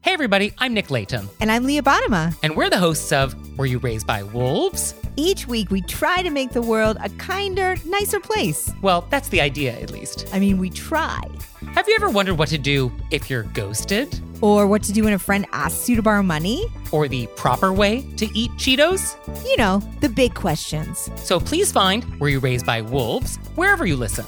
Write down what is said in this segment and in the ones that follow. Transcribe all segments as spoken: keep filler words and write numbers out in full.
Hey everybody, I'm Nick Layton. And I'm Leah Bottima. And we're the hosts of Were You Raised by Wolves? Each week we try to make the world a kinder, nicer place. Well, that's the idea, at least. I mean, we try. Have you ever wondered what to do if you're ghosted? Or what to do when a friend asks you to borrow money? Or the proper way to eat Cheetos? You know, the big questions. So please find Were You Raised by Wolves wherever you listen.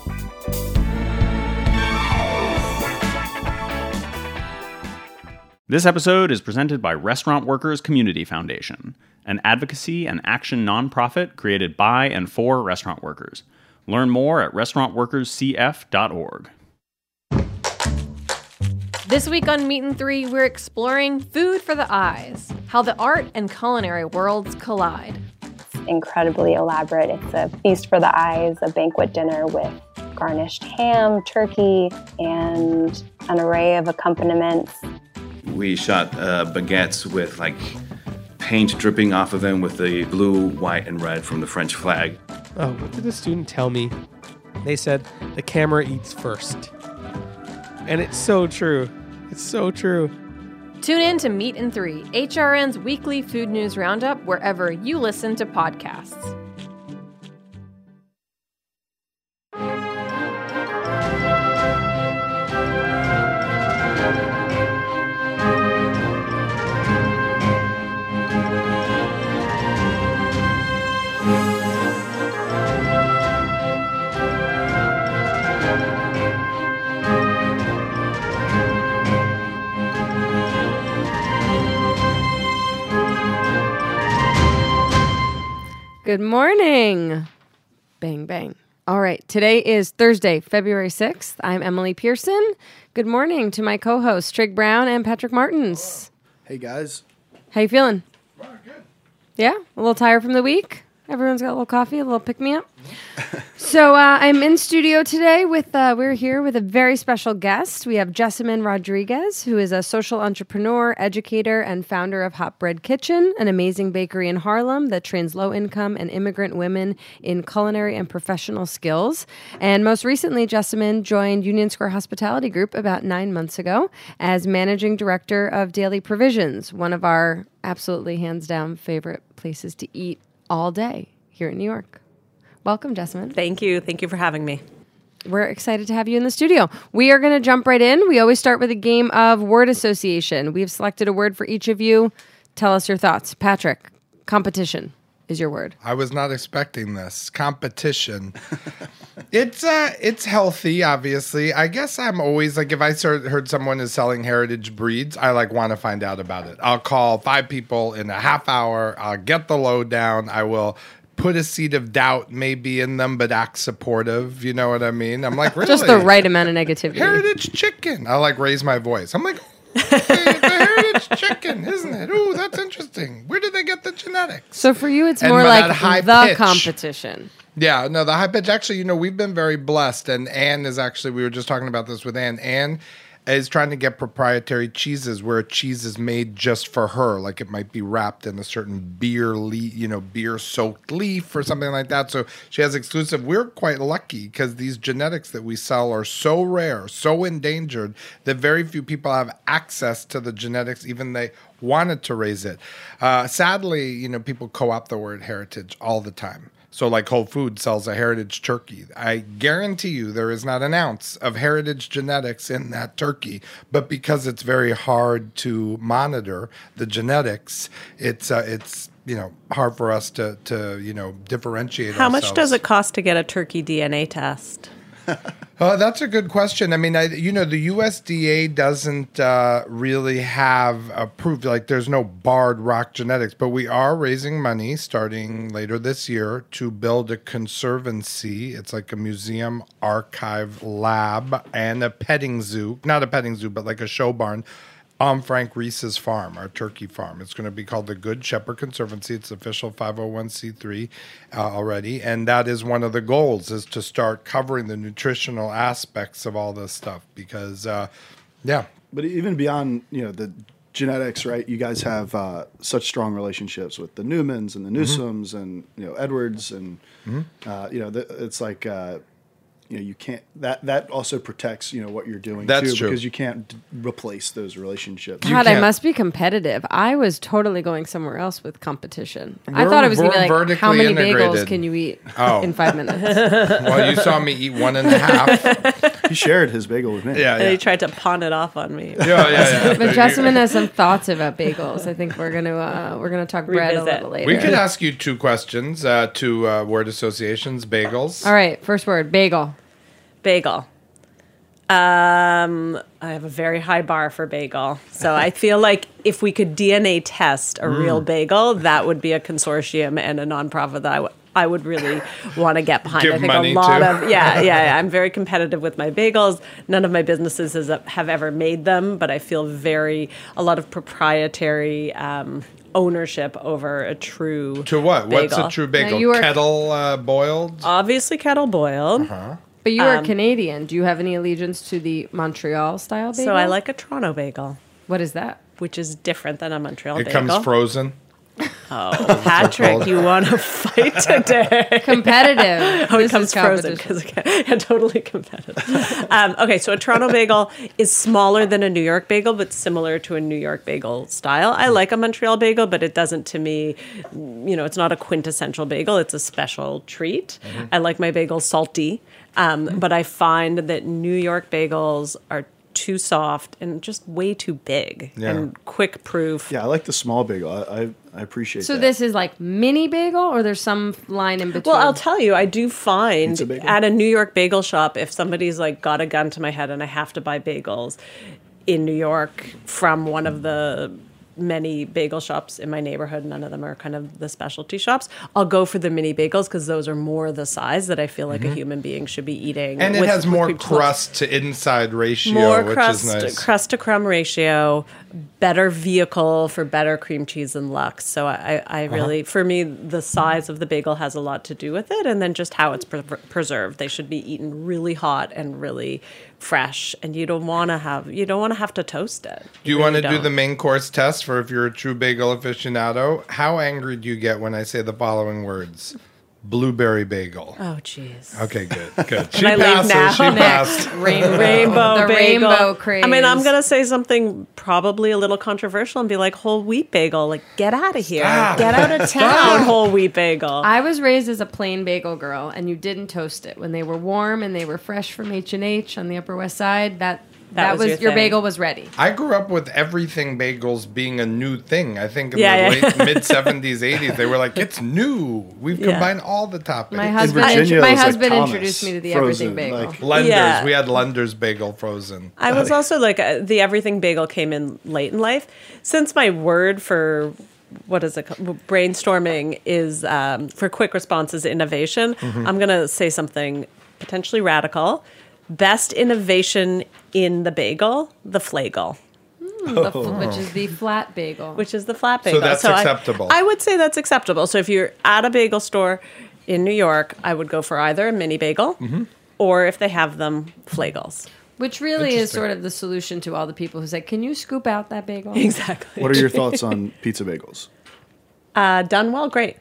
This episode is presented by Restaurant Workers Community Foundation, an advocacy and action nonprofit created by and for restaurant workers. Learn more at restaurant workers c f dot org. This week on Meat and Three, we're exploring food for the eyes, how the art and culinary worlds collide. It's incredibly elaborate. It's a feast for the eyes, a banquet dinner with garnished ham, turkey, and an array of accompaniments. We shot uh, baguettes with like paint dripping off of them with the blue, white, and red from the French flag. Oh, what did the student tell me? They said the camera eats first. And it's so true. It's so true. Tune in to Meat and Three, H R N's weekly food news roundup, wherever you listen to podcasts. Good morning. Bang, bang. All right. Today is Thursday, February sixth. I'm Emily Pearson. Good morning to my co-hosts, Trig Brown and Patrick Martins. Hey, guys. How you feeling? Oh, good. Yeah? A little tired from the week? Everyone's got a little coffee, a little pick-me-up? So uh, I'm in studio today with, uh, we're here with a very special guest. We have Jessamyn Rodriguez, who is a social entrepreneur, educator, and founder of Hot Bread Kitchen, an amazing bakery in Harlem that trains low-income and immigrant women in culinary and professional skills. And most recently, Jessamyn joined Union Square Hospitality Group about nine months ago as managing director of Daily Provisions, one of our absolutely hands-down favorite places to eat all day here in New York. Welcome, Jessamyn. Thank you. Thank you for having me. We're excited to have you in the studio. We are going to jump right in. We always start with a game of word association. We've selected a word for each of you. Tell us your thoughts. Patrick, competition is your word. I was not expecting this. Competition. it's uh, it's healthy, obviously. I guess I'm always like, if I start, heard someone is selling heritage breeds, I like want to find out about it. I'll call five people in a half hour. I'll get the lowdown. I will put a seed of doubt maybe in them, but act supportive. You know what I mean? I'm like, really? Just the right amount of negativity. Heritage chicken. I like raise my voice. I'm like, oh, the, the heritage chicken, isn't it? Ooh, that's interesting. Where did they get the genetics? So for you, it's And more that like high the pitch. competition. Yeah, no, the high pitch. Actually, you know, we've been very blessed. And Anne is actually, we were just talking about this with Anne. Anne is trying to get proprietary cheeses where a cheese is made just for her. Like it might be wrapped in a certain beer leaf, you know, beer soaked leaf or something like that. So she has exclusive. We're quite lucky because these genetics that we sell are so rare, so endangered that very few people have access to the genetics, even they wanted to raise it. Uh, sadly, you know, people co-opt the word heritage all the time. So like Whole Foods sells a heritage turkey. I guarantee you there is not an ounce of heritage genetics in that turkey. But because it's very hard to monitor the genetics, it's uh, it's you know hard for us to to you know differentiate. How ourselves. much does it cost to get a turkey D N A test? Uh, that's a good question. I mean, I, you know, the U S D A doesn't uh, really have approved, like there's no barred rock genetics, but we are raising money starting later this year to build a conservancy. It's like a museum archive lab and a petting zoo, not a petting zoo, but like a show barn on Frank Reese's farm, our turkey farm. It's going to be called the Good Shepherd Conservancy. It's official five oh one c three uh, already. And that is one of the goals, is to start covering the nutritional aspects of all this stuff because, uh, yeah. But even beyond, you know, the genetics, right? You guys have uh, such strong relationships with the Newmans and the Newsoms mm-hmm. and, you know, Edwards. And, mm-hmm. uh, you know, the, it's like... Uh, you know, you can't, that, that also protects, you know, what you're doing That's too, true. because you can't d- replace those relationships. God, I can't- must be competitive. I was totally going somewhere else with competition. I We're- thought it was going to we're be like, how many vertically bagels integrated. can you eat Oh. in five minutes? Well, you saw me eat one and a half. He shared his bagel with me. Yeah, And yeah. he tried to pawn it off on me. Yeah, yeah, yeah. But Jessamine has some thoughts about bagels. I think we're gonna uh, we're gonna talk bread a Revisit. little later. We could ask you two questions, uh, two uh, word associations, bagels. All right, first word, bagel. Bagel. Um, I have a very high bar for bagel. So I feel like if we could D N A test a real bagel, that would be a consortium and a nonprofit that I would I would really want to get behind. Give I think money a lot to. of yeah, yeah, yeah. I'm very competitive with my bagels. None of my businesses has, have ever made them, but I feel very a lot of proprietary um, ownership over a true To what? What's bagel. a true bagel? you are- Kettle uh, boiled? Obviously kettle boiled. Uh-huh. But you are Um, Canadian. Do you have any allegiance to the Montreal style bagel? So I like a Toronto bagel, What is that? which is different than a Montreal It bagel. comes frozen. Oh, Patrick, you want to fight today? Competitive. Oh, it This comes is frozen competition. because yeah, totally competitive. um, okay, so a Toronto bagel is smaller than a New York bagel, but similar to a New York bagel style. I like a Montreal bagel, but it doesn't, to me, you know, it's not a quintessential bagel. It's a special treat. I like my bagels salty, um, but I find that New York bagels are too soft and just way too big Yeah. and quick proof. Yeah, I like the small bagel. I I, I appreciate So that. this is like mini bagel, or there's some line in between? Well, I'll tell you, I do find Pizza bagel? at a New York bagel shop, if somebody's like got a gun to my head and I have to buy bagels in New York from one of the many bagel shops in my neighborhood, none of them are kind of the specialty shops, I'll go for the mini bagels because those are more the size that I feel like a human being should be eating. And it with- has with more cream cheese. crust to inside ratio, More which crust, is nice. crust to crumb ratio, better vehicle for better cream cheese and Lux. So I, I really, for me, the size of the bagel has a lot to do with it, and then just how it's pre- preserved. They should be eaten really hot and really fresh, and you don't want to have you don't want to have to toast it. Do you really want to do don't. the main course test for if you're a true bagel aficionado? How angry do you get when I say the following words? Blueberry bagel. Oh, jeez. Okay, good, good. She I leave passes. now? She passed. rainbow, Rainbow the bagel. rainbow craze. I mean, I'm gonna say something probably a little controversial and be like whole wheat bagel. Like, get out of here, Stop. get out of town, whole wheat bagel. I was raised as a plain bagel girl, and you didn't toast it when they were warm and they were fresh from H and H on the Upper West Side. That that, was was, your your, thing. bagel was ready. I grew up with everything bagels being a new thing. I think in Yeah, the yeah. late mid seventies, eighties, they were like, "It's new. We've Yeah. combined all the toppings." My husband, Virginia, my it was like husband Thomas, introduced me to the frozen, everything bagel. like- Lenders. Yeah. We had Lender's bagel frozen. I was also like uh, the everything bagel came in late in life. Since my word for what is it called? Brainstorming is um, for quick responses innovation, Mm-hmm. I'm going to say something potentially radical. Best innovation in the bagel, the flagel, The fl- which is the flat bagel. which is the flat bagel. that's I- acceptable. I, would say that's acceptable. So if you're at a bagel store in New York, I would go for either a mini bagel Mm-hmm. or if they have them, flagels. Which really is Interesting. sort of the solution to all the people who say, "Can you scoop out that bagel?" Exactly. What are your thoughts on pizza bagels? Uh, done well, great.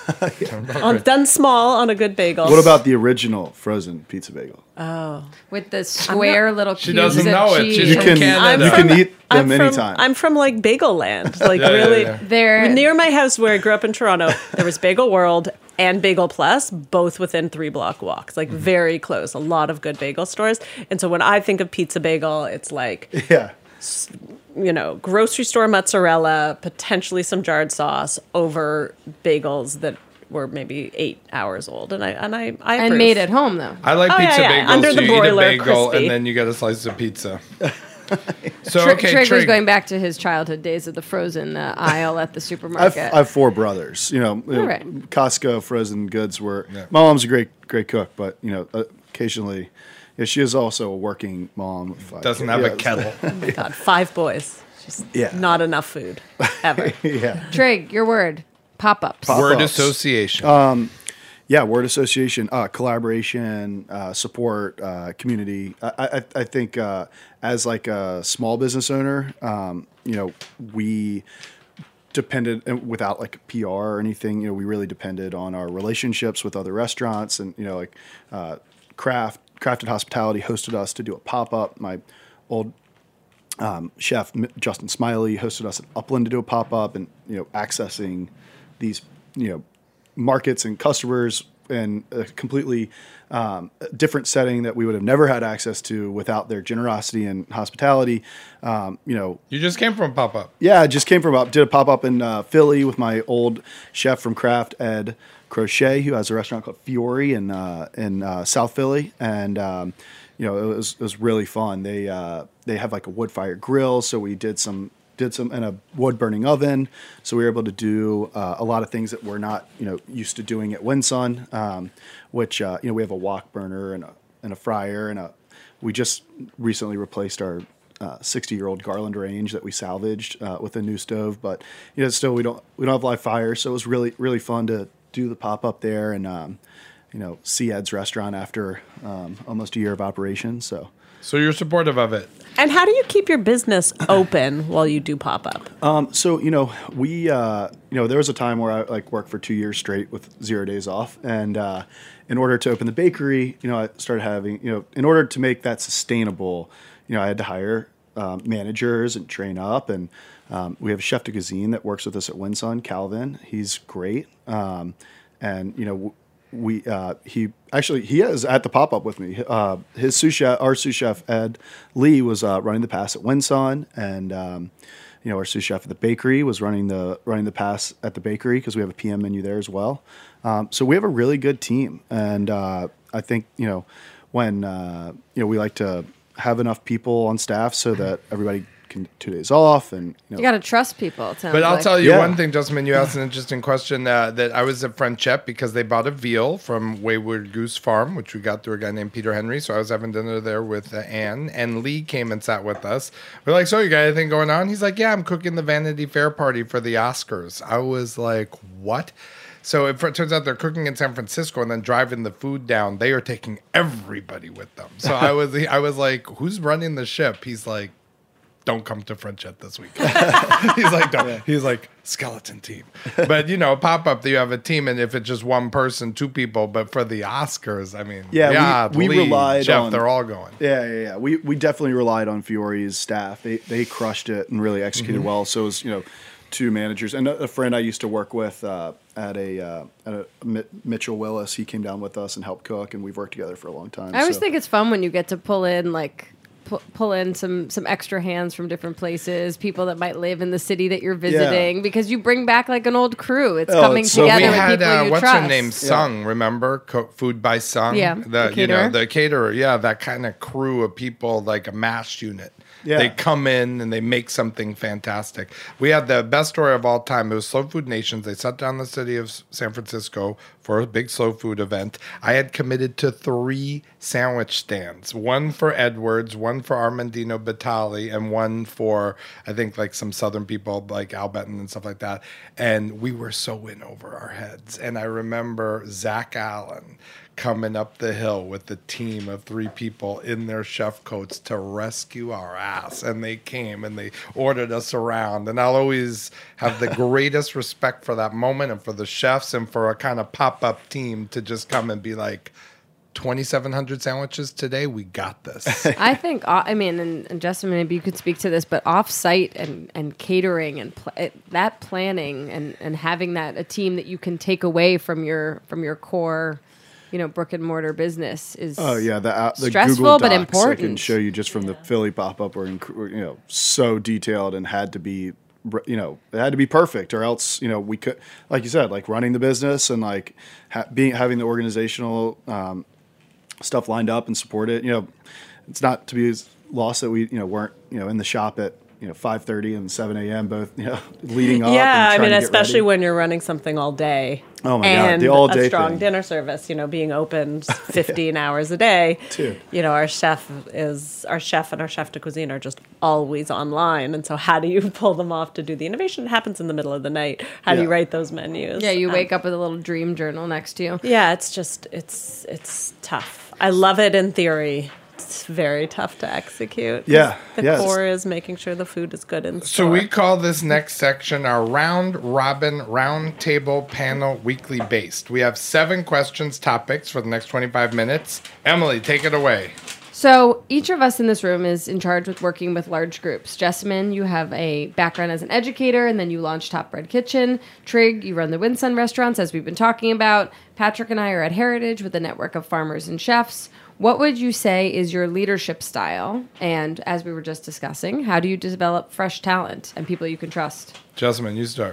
On, done small on a good bagel. What about the original frozen pizza bagel? With the square little She cubes doesn't of know it. cheese. She's You from can Canada. you can eat I'm them from, anytime. I'm from like Bagel Land, like Yeah, yeah, really. yeah. They're Near my house where I grew up in Toronto, there was Bagel World and Bagel Plus, both within three block walks, like very close. A lot of good bagel stores, and so when I think of pizza bagel, it's like yeah. you know grocery store mozzarella, potentially some jarred sauce over bagels that were maybe eight hours old, and I and I I and approve. made at home though. I like Oh, yeah, pizza yeah. bagels. Under the you broiler, eat a bagel crispy. and then you get a slice of pizza. So Tr- okay, Trig was Trig. going back to his childhood days of the frozen uh, aisle at the I've, supermarket. I have four brothers. You know, you know, right. Costco frozen goods were. Yeah. My mom's a great, great cook, but you know, occasionally, yeah, she is also a working mom. of five Doesn't kids. have Yeah, a kettle. Oh my God, five boys, just Yeah. not enough food ever. yeah, Trig, your word. Pop-ups. Pop- Word Pop-ups. association. yeah. Word association, uh, collaboration, uh, support, uh, community. I, I, I think uh, as like a small business owner, um, you know, we depended and without like P R or anything. You know, we really depended on our relationships with other restaurants and you know, like uh, craft Crafted Hospitality hosted us to do a pop up. My old um, chef M- Justin Smiley hosted us at Upland to do a pop up, and you know, accessing these you know markets and customers in a completely um, different setting that we would have never had access to without their generosity and hospitality. Um, you know, You just came from pop up. yeah, I just came from up, did a pop up in uh, Philly with my old chef from Craft, Ed Crochet, who has a restaurant called Fiore in uh, in uh, South Philly, and um, you know, it was it was really fun. They uh, they have like a wood fire grill, so we did some. did some in a wood burning oven, so we were able to do uh, a lot of things that we're not, you know, used to doing at Winsun, um, which uh, you know, we have a wok burner and a and a fryer and a. We just recently replaced our sixty year old Garland range that we salvaged uh, with a new stove, but you know, still we don't we don't have live fire, so it was really really fun to do the pop up there and um, you know, see Ed's restaurant after um, almost a year of operation. So. So you're supportive of it. And how do you keep your business open while you do pop up? Um, so you know, we uh, you know, there was a time where I like worked for two years straight with zero days off, and uh, in order to open the bakery, you know, I started having, you know, in order to make that sustainable, you know, I had to hire um, managers and train up, and um, we have a chef de cuisine that works with us at Winsun, Calvin. He's great, um, and you know. W- We uh, he actually he is at the pop up with me. Uh, his sous chef, our sous chef Ed Lee, was uh, running the pass at Winsun, and um, you know, our sous chef at the bakery was running the running the pass at the bakery because we have a P M menu there as well. Um, so we have a really good team, and uh, I think you know when uh, you know we like to have enough people on staff so that everybody can two days off, and you know. You got to trust people. It sounds But I'll like. tell you Yeah. one thing, Justin. You asked an interesting question. Uh, that I was at Frenchette because they bought a veal from Wayward Goose Farm, which we got through a guy named Peter Henry. So I was having dinner there with uh, Anne, and Lee came and sat with us. We're like, "So you got anything going on?" He's like, "Yeah, I'm cooking the Vanity Fair party for the Oscars." I was like, "What?" So it, it turns out they're cooking in San Francisco and then driving the food down. They are taking everybody with them. So I was, I was like, "Who's running the ship?" He's like, "Don't come to Frenchette this week." He's like, don't. He's like, skeleton team. But you know, pop up, you have a team, and if it's just one person, two people. But for the Oscars, I mean, Yeah, yeah, we, we Lee, relied Jeff, on. they're all going. Yeah, yeah, yeah. We we definitely relied on Fiore's staff. They they crushed it and really executed well. So it was, you know, two managers and a, a friend I used to work with uh, at a uh, at a Mi- Mitchell Willis. He came down with us and helped cook, and we've worked together for a long time. I always so. think it's fun when you get to pull in like pu- pull in some some extra hands from different places, people that might live in the city that you're visiting, because you bring back like an old crew. It's Oh, coming it's so together We with had people uh, you what's trust. her name, Sung. Remember, Cook Food by Sung. Yeah, the, the you know caterer. the caterer. Yeah, that kind of crew of people, like a MASH unit. Yeah. They come in and they make something fantastic. We had the best story of all time. It was Slow Food Nations. They shut down the city of San Francisco for a big slow food event. I had committed to three sandwich stands, one for Edwards, one for Armandino Batali, and one for, I think, like some Southern people like Al Benton and stuff like that. And we were so in over our heads. And I remember Zach Allen coming up the hill with a team of three people in their chef coats to rescue our ass. And they came and they ordered us around. And I'll always have the greatest respect for that moment and for the chefs and for a kind of pop-up team to just come and be like, twenty-seven hundred sandwiches today, we got this. I think, uh, I mean, and, and Justin, maybe you could speak to this, but off-site and, and catering and pl- it, that planning and, and having that a team that you can take away from your from your core, you know, brick and mortar business is Oh yeah, the, uh, the stressful Google but Docs important. I can show you just from the Philly pop up were inc- were, you know, so detailed and had to be, you know, it had to be perfect, or else, you know, we could, like you said, like running the business and like ha- being having the organizational um, stuff lined up and support it. You know, it's not to be lost that we, you know, weren't, you know, in the shop at, you know, five thirty and seven a.m. both, you know, leading up. Yeah, and I trying mean, to get especially ready. when you're running something all day. Oh my God, and the all-day a strong thing. dinner service. You know, being open fifteen hours a day. Too. You know, our chef is our chef and our chef de cuisine are just always online, and so how do you pull them off to do the innovation? It happens in the middle of the night. How do you Yeah. write those menus? Yeah, you Um, wake up with a little dream journal next to you. Yeah, it's just it's it's tough. I love it in theory. it's very tough to execute. Yeah, The yes. core is making sure the food is good in So store. we call this next section our round robin round table panel weekly based. We have seven questions topics for the next twenty-five minutes. Emily, take it away. So each of us in this room is in charge with working with large groups. Jessamine, you have a background as an educator, and then you launched Top Bread Kitchen. Trig, you run the Winsun restaurants, as we've been talking about. Patrick and I are at Heritage with a network of farmers and chefs. What would you say is your leadership style? And as we were just discussing, how do you develop fresh talent and people you can trust? Jessamine, you start.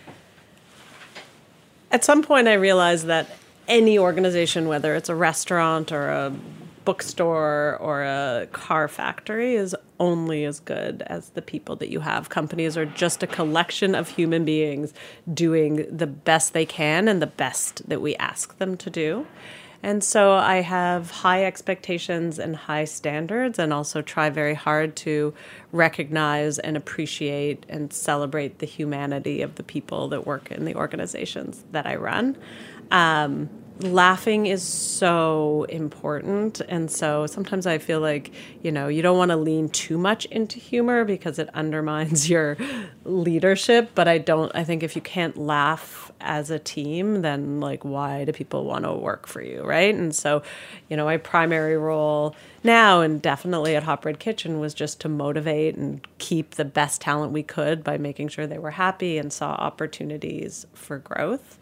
At some point, I realized that any organization, whether it's a restaurant or a bookstore or a car factory, is only as good as the people that you have. Companies are just a collection of human beings doing the best they can and the best that we ask them to do. And so I have high expectations and high standards, and also try very hard to recognize and appreciate and celebrate the humanity of the people that work in the organizations that I run. Um, Laughing is so important. And so sometimes I feel like, you know, you don't want to lean too much into humor because it undermines your leadership. But I don't, I think if you can't laugh as a team, then like, why do people want to work for you, right? And so, you know, my primary role now and definitely at Hot Bread Kitchen was just to motivate and keep the best talent we could by making sure they were happy and saw opportunities for growth.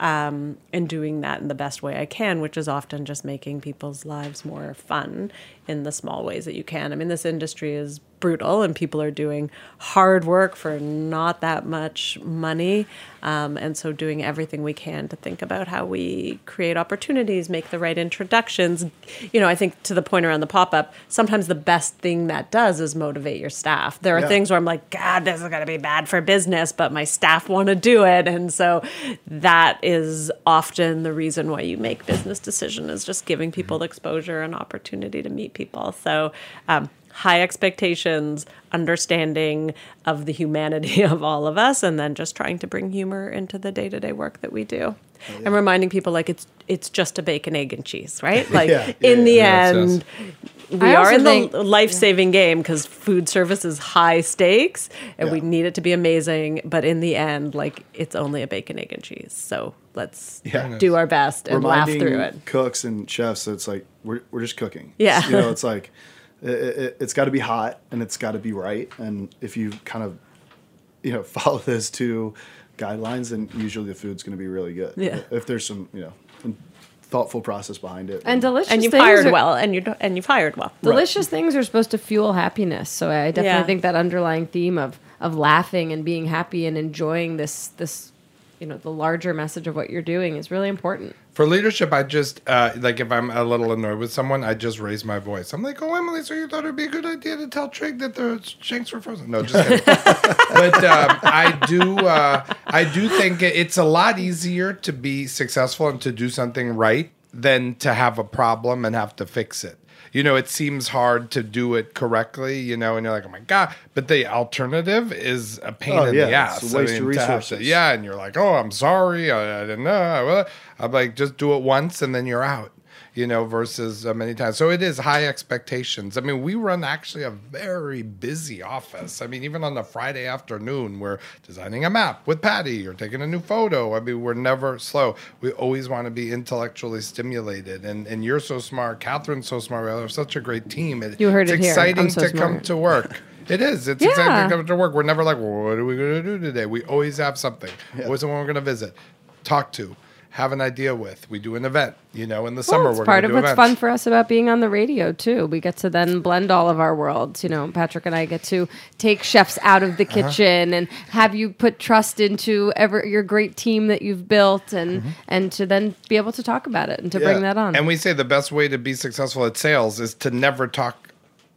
Um, and doing that in the best way I can, which is often just making people's lives more fun in the small ways that you can. I mean, this industry is brutal and people are doing hard work for not that much money. Um, and so doing everything we can to think about how we create opportunities, make the right introductions. You know, I think to the point around the pop-up, sometimes the best thing that does is motivate your staff. There are Yeah. things where I'm like, God, this is going to be bad for business, but my staff want to do it. And so that is often the reason why you make business decisions, is just giving people exposure and opportunity to meet people. So um, high expectations, understanding of the humanity of all of us, and then just trying to bring humor into the day-to-day work that we do. Oh, yeah. And reminding people like it's it's just a bacon, egg, and cheese, right? Like Yeah, in yeah, the yeah. Yes, end, yes. we I are also in think- the life-saving game because food service is high stakes and Yeah. we need it to be amazing. But in the end, like it's only a bacon, egg, and cheese. So let's Yeah. do our best and laugh Reminding through it. cooks and chefs that it's like we're we're just cooking. Yeah. you know, it's like it, it, it's got to be hot and it's got to be right. And if you kind of you know follow those two guidelines, then usually the food's going to be really good. Yeah. If there's some you know thoughtful process behind it. And delicious And you've things hired are- well, and you and you've hired well. Delicious things are supposed to fuel happiness. So I definitely Yeah. think that underlying theme of of laughing and being happy and enjoying this this you know the larger message of what you're doing is really important. For leadership, I just, uh, like, if I'm a little annoyed with someone, I just raise my voice. I'm like, oh, Emily, so you thought it'd be a good idea to tell Trig that the shanks were frozen? No, just kidding. But um, I do uh, I do think it's a lot easier to be successful and to do something right than to have a problem and have to fix it. You know, it seems hard to do it correctly, you know, and you're like, oh my God. But the alternative is a pain Oh, in yeah, the ass. it's a waste of to have to- resources. yeah, and you're like, oh, I'm sorry. I, I didn't know. Well, I'm like, just do it once and then you're out, you know, versus uh, many times. So it is high expectations. I mean, we run actually a very busy office. I mean, even on a Friday afternoon, we're designing a map with Patty or taking a new photo. I mean, we're never slow. We always want to be intellectually stimulated. And and you're so smart. Catherine's so smart. We have such a great team. It, You heard it's it here. exciting I'm so to come smart. to work. It is. It's Yeah. exciting to come to work. We're never like, well, what are we going to do today? We always have something. Always someone we're going to visit, talk to, have an idea with. We do an event, you know, in the summer. Well, it's we're part going of to do what's events. fun for us about being on the radio too. We get to then blend all of our worlds. You know, Patrick and I get to take chefs out of the Uh-huh. kitchen and have you put trust into ever your great team that you've built, and Mm-hmm. and to then be able to talk about it and to bring that on. And we say the best way to be successful at sales is to never talk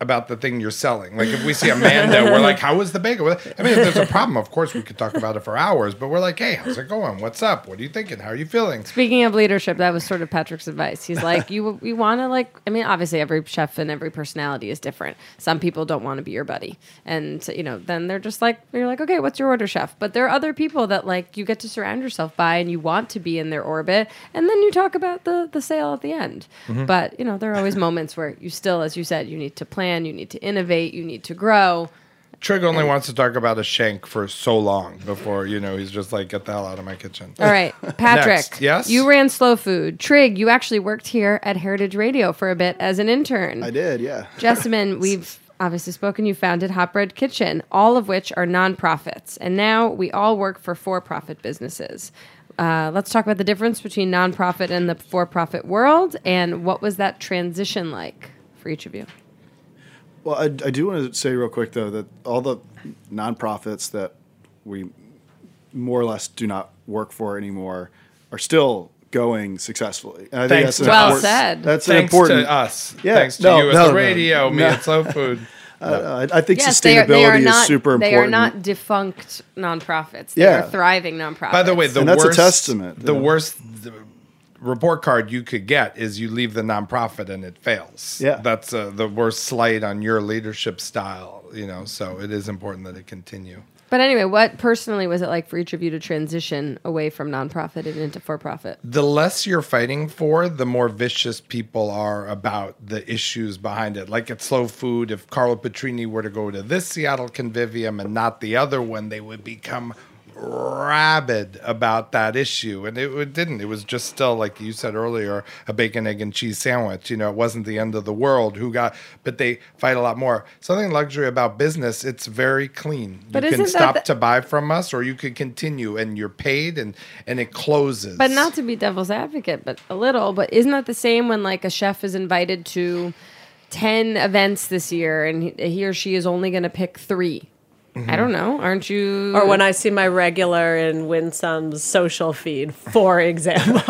about the thing you're selling. Like if we see Amanda, we're like, how was the bagel? I mean, if there's a problem, of course we could talk about it for hours, but we're like, hey, how's it going? What's up? What are you thinking? How are you feeling? Speaking of leadership, that was sort of Patrick's advice. He's like, you you want to like, I mean, obviously every chef and every personality is different. Some people don't want to be your buddy. And, you know, then they're just like, you're like, okay, what's your order, chef? But there are other people that like you get to surround yourself by and you want to be in their orbit. And then you talk about the, the sale at the end. Mm-hmm. But, you know, there are always moments where you still, as you said, you need to plan, you need to innovate, you need to grow. Trig only and, wants to talk about a shank for so long before, you know, he's just like, get the hell out of my kitchen. All right, Patrick. Next, yes? You ran Slow Food. Trig, you actually worked here at Heritage Radio for a bit as an intern. I did, yeah. Jessamine, we've obviously spoken. You founded Hot Bread Kitchen, all of which are nonprofits. And now we all work for for-profit businesses. Uh, let's talk about the difference between nonprofit and the for-profit world, and what was that transition like for each of you? Well, I, I do want to say real quick, though, that all the nonprofits that we more or less do not work for anymore are still going successfully. And I think Thanks that's to well us. said. That's Thanks important. to us. Yeah, Thanks to no, you at no, the no, radio, no. me at Slow Food. Uh, I think Yes, they are, sustainability they are not, is super important. They are not defunct nonprofits. They Yeah. are thriving nonprofits. By the way, the And that's a worst, testament, The yeah. worst the report card you could get is you leave the nonprofit and it fails. Yeah. That's uh, the worst slight on your leadership style, you know, so it is important that it continue. But anyway, what personally was it like for each of you to transition away from nonprofit and into for-profit? The less you're fighting for, the more vicious people are about the issues behind it. Like at Slow Food, if Carlo Petrini were to go to this Seattle Convivium and not the other one, they would become rabid about that issue. And it, it didn't. It was just still, like you said earlier, a bacon, egg, and cheese sandwich. You know, it wasn't the end of the world. Who got, but they fight a lot more. Something luxury about business, it's very clean. But you can isn't that stop the- to buy from us, or you could continue, and you're paid, and, and it closes. But not to be devil's advocate, but a little. But isn't that the same when like a chef is invited to ten events this year and he, he or she is only going to pick three? Mm-hmm. I don't know. Aren't you? Or when I see my regular in Winsome's social feed, for example.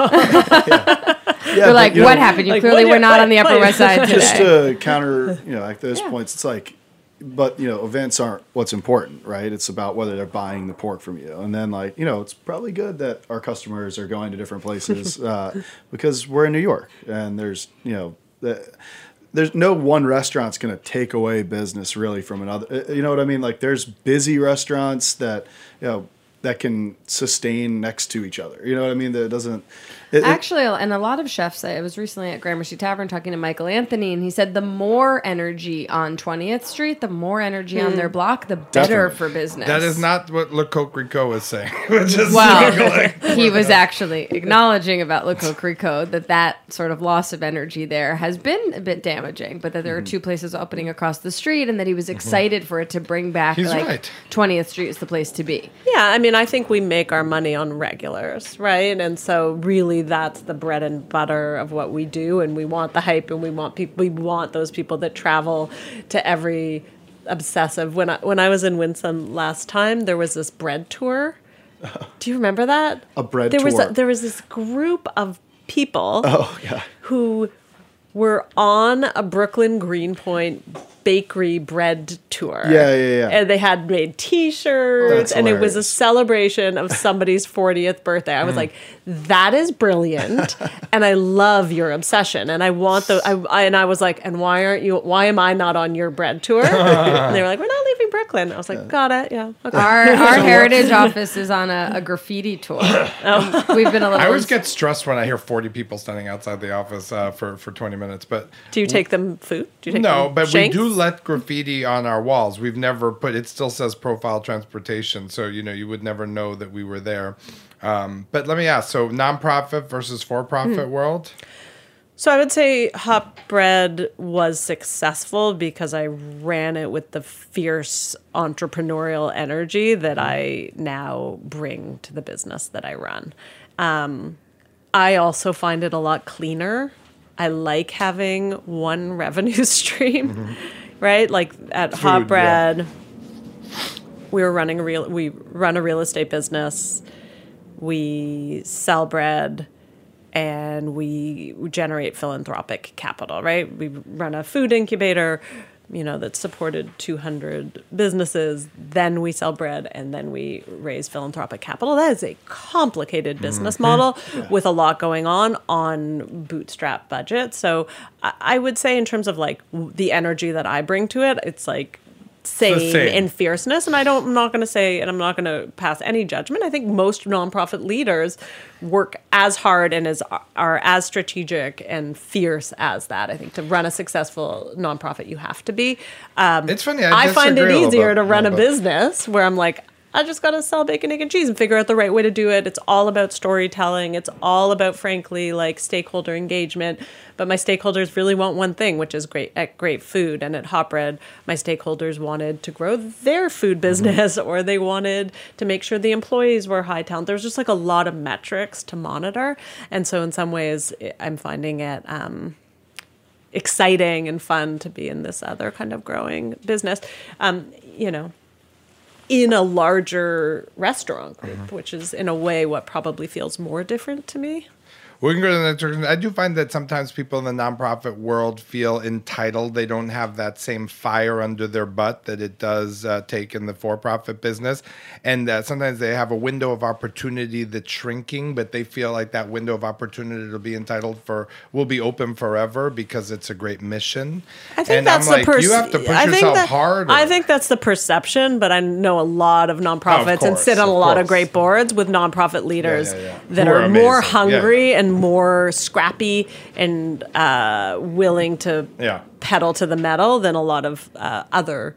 Yeah, You're but, like, you what know, happened? You like, clearly what were do- not on the what- Upper West Side today. Just to counter, you know, like those Yeah. points, it's like, but you know, events aren't what's important, right? It's about whether they're buying the pork from you, and then like, you know, it's probably good that our customers are going to different places uh, because we're in New York, and there's, you know, the, there's no one restaurant's going to take away business really from another. You know what I mean? Like there's busy restaurants that, you know, that can sustain next to each other. You know what I mean? That doesn't. It, Actually, and a lot of chefs, I was recently at Gramercy Tavern talking to Michael Anthony, and he said the more energy on twentieth Street, the more energy on their block, the better Definitely. for business. That is not what Le Coq Rico is saying. Which is Well, he was actually acknowledging about Le Coq Rico that that sort of loss of energy there has been a bit damaging, but that there are two places opening across the street, and that he was excited for it to bring back He's like right. twentieth Street is the place to be. Yeah, I mean, I think we make our money on regulars, right? And so really that's the bread and butter of what we do, and we want the hype, and we want people we want those people that travel to every obsessive. When I when I was in Winsome last time, there was this bread tour. Do you remember that? A bread there was tour. a, there was this group of people oh yeah. who were on a Brooklyn Greenpoint bakery bread tour. Yeah, yeah, yeah. And they had made T-shirts, That's and it was a hilarious. celebration of somebody's fortieth birthday. I was like, that is brilliant, and I love your obsession, and I want the. I, I and I was like, and why aren't you? Why am I not on your bread tour? And they were like, we're not leaving Brooklyn. I was like, got it, yeah. Okay. Our our heritage office is on a, a graffiti tour. Um, we've been a little. I always get stressed when I hear forty people standing outside the office uh, for, for twenty minutes. But Do you take them food? Do you take no, them but shanks? we do let graffiti on our walls. We've never put, it still says profile transportation. So, you know, you would never know that we were there. Um, but let me ask, so nonprofit versus for-profit Hmm. world? So I would say Hot Bread was successful because I ran it with the fierce entrepreneurial energy that I now bring to the business that I run. Um, I also find it a lot cleaner. I like having one revenue stream, mm-hmm. right? Like at Food, Hot Bread, yeah. we were running a real we run a real estate business. We sell bread, and we generate philanthropic capital, right? We run a food incubator. you know, that supported two hundred businesses. Then we sell bread, and then we raise philanthropic capital. That is a complicated business Mm-hmm. model yeah. with a lot going on on bootstrap budget. So I, I would say in terms of like the energy that I bring to it, it's like same, same and fierceness. And I don't, I'm not going to say, and I'm not going to pass any judgment. I think most nonprofit leaders work as hard and as are as strategic and fierce as that. I think to run a successful nonprofit, you have to be. Um, it's funny. I, I find it easier bit, to run yeah, a but... business where I'm like, I just got to sell bacon, egg, and cheese and figure out the right way to do it. It's all about storytelling. It's all about, frankly, like stakeholder engagement. But my stakeholders really want one thing, which is great at great food. And at Hot Bread, my stakeholders wanted to grow their food business, mm-hmm. or they wanted to make sure the employees were high talent. There's just like a lot of metrics to monitor. And so in some ways, I'm finding it um, exciting and fun to be in this other kind of growing business. Um, you know, in a larger restaurant group, mm-hmm. which is in a way what probably feels more different to me. We can go to the next question. I do find that sometimes people in the nonprofit world feel entitled. They don't have that same fire under their butt that it does uh, take in the for-profit business. And uh, sometimes they have a window of opportunity that's shrinking, but they feel like that window of opportunity to be entitled for will be open forever because it's a great mission. I think and that's I'm the like, pers- you have to push I think yourself that, harder. I think that's the perception, but I know a lot of nonprofits oh, of course, and sit on a of lot course. of great boards with nonprofit leaders yeah, yeah, yeah. that Who are, are more amazing. hungry yeah. and more scrappy and uh, willing to yeah. pedal to the metal than a lot of uh, other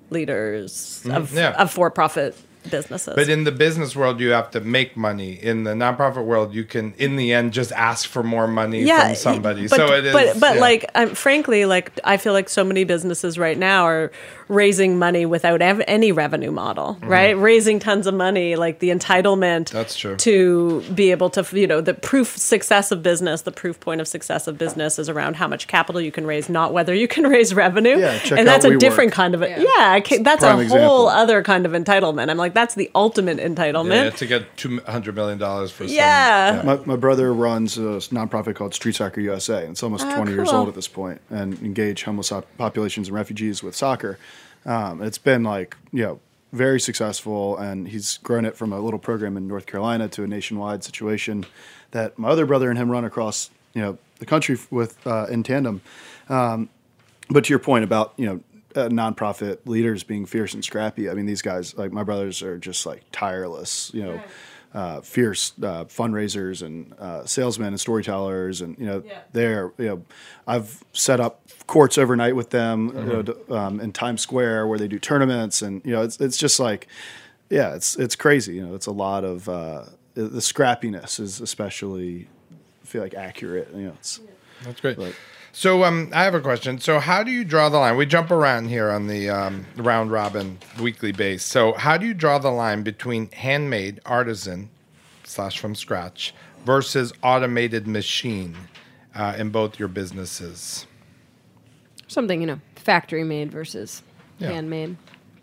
leaders mm-hmm. of, yeah. of for-profit businesses. But in the business world, you have to make money. In the nonprofit world, you can, in the end, just ask for more money yeah, from somebody. But, so it is. But, but yeah. like, um, frankly, like I feel like so many businesses right now are raising money without ev- any revenue model, mm-hmm. right? Raising tons of money, like the entitlement. That's true. To be able to, you know, the proof success of business, the proof point of success of business is around how much capital you can raise, not whether you can raise revenue. Yeah, check and out that's a WeWork. different kind of a, yeah. yeah I can't, that's Prime a example. whole other kind of entitlement. I'm like, that's the ultimate entitlement. Yeah, to get two hundred million dollars for some. Yeah. My, my brother runs a nonprofit called Street Soccer U S A, and it's almost Oh, twenty years cool. old at this point, and engage homeless populations and refugees with soccer. Um, it's been like, you know, very successful, and he's grown it from a little program in North Carolina to a nationwide situation that my other brother and him run across, you know, the country with uh, in tandem. Um, but to your point about, you know, Uh, nonprofit leaders being fierce and scrappy. I mean, these guys, like my brothers, are just like tireless, you know, uh, fierce uh, fundraisers and uh, salesmen and storytellers, and you know, Yeah. they're you know, I've set up courts overnight with them, Mm-hmm. you know, to, um, in Times Square where they do tournaments, and you know, it's it's just like, yeah, it's it's crazy. You know, it's a lot of uh, the scrappiness is especially, I feel like, accurate. You know, it's That's great. like, So um, I have a question. So how do you draw the line? We jump around here on the um, round robin weekly base. So how do you draw the line between handmade, artisan, slash from scratch, versus automated machine uh, in both your businesses? Something, you know, factory made versus Yeah. handmade.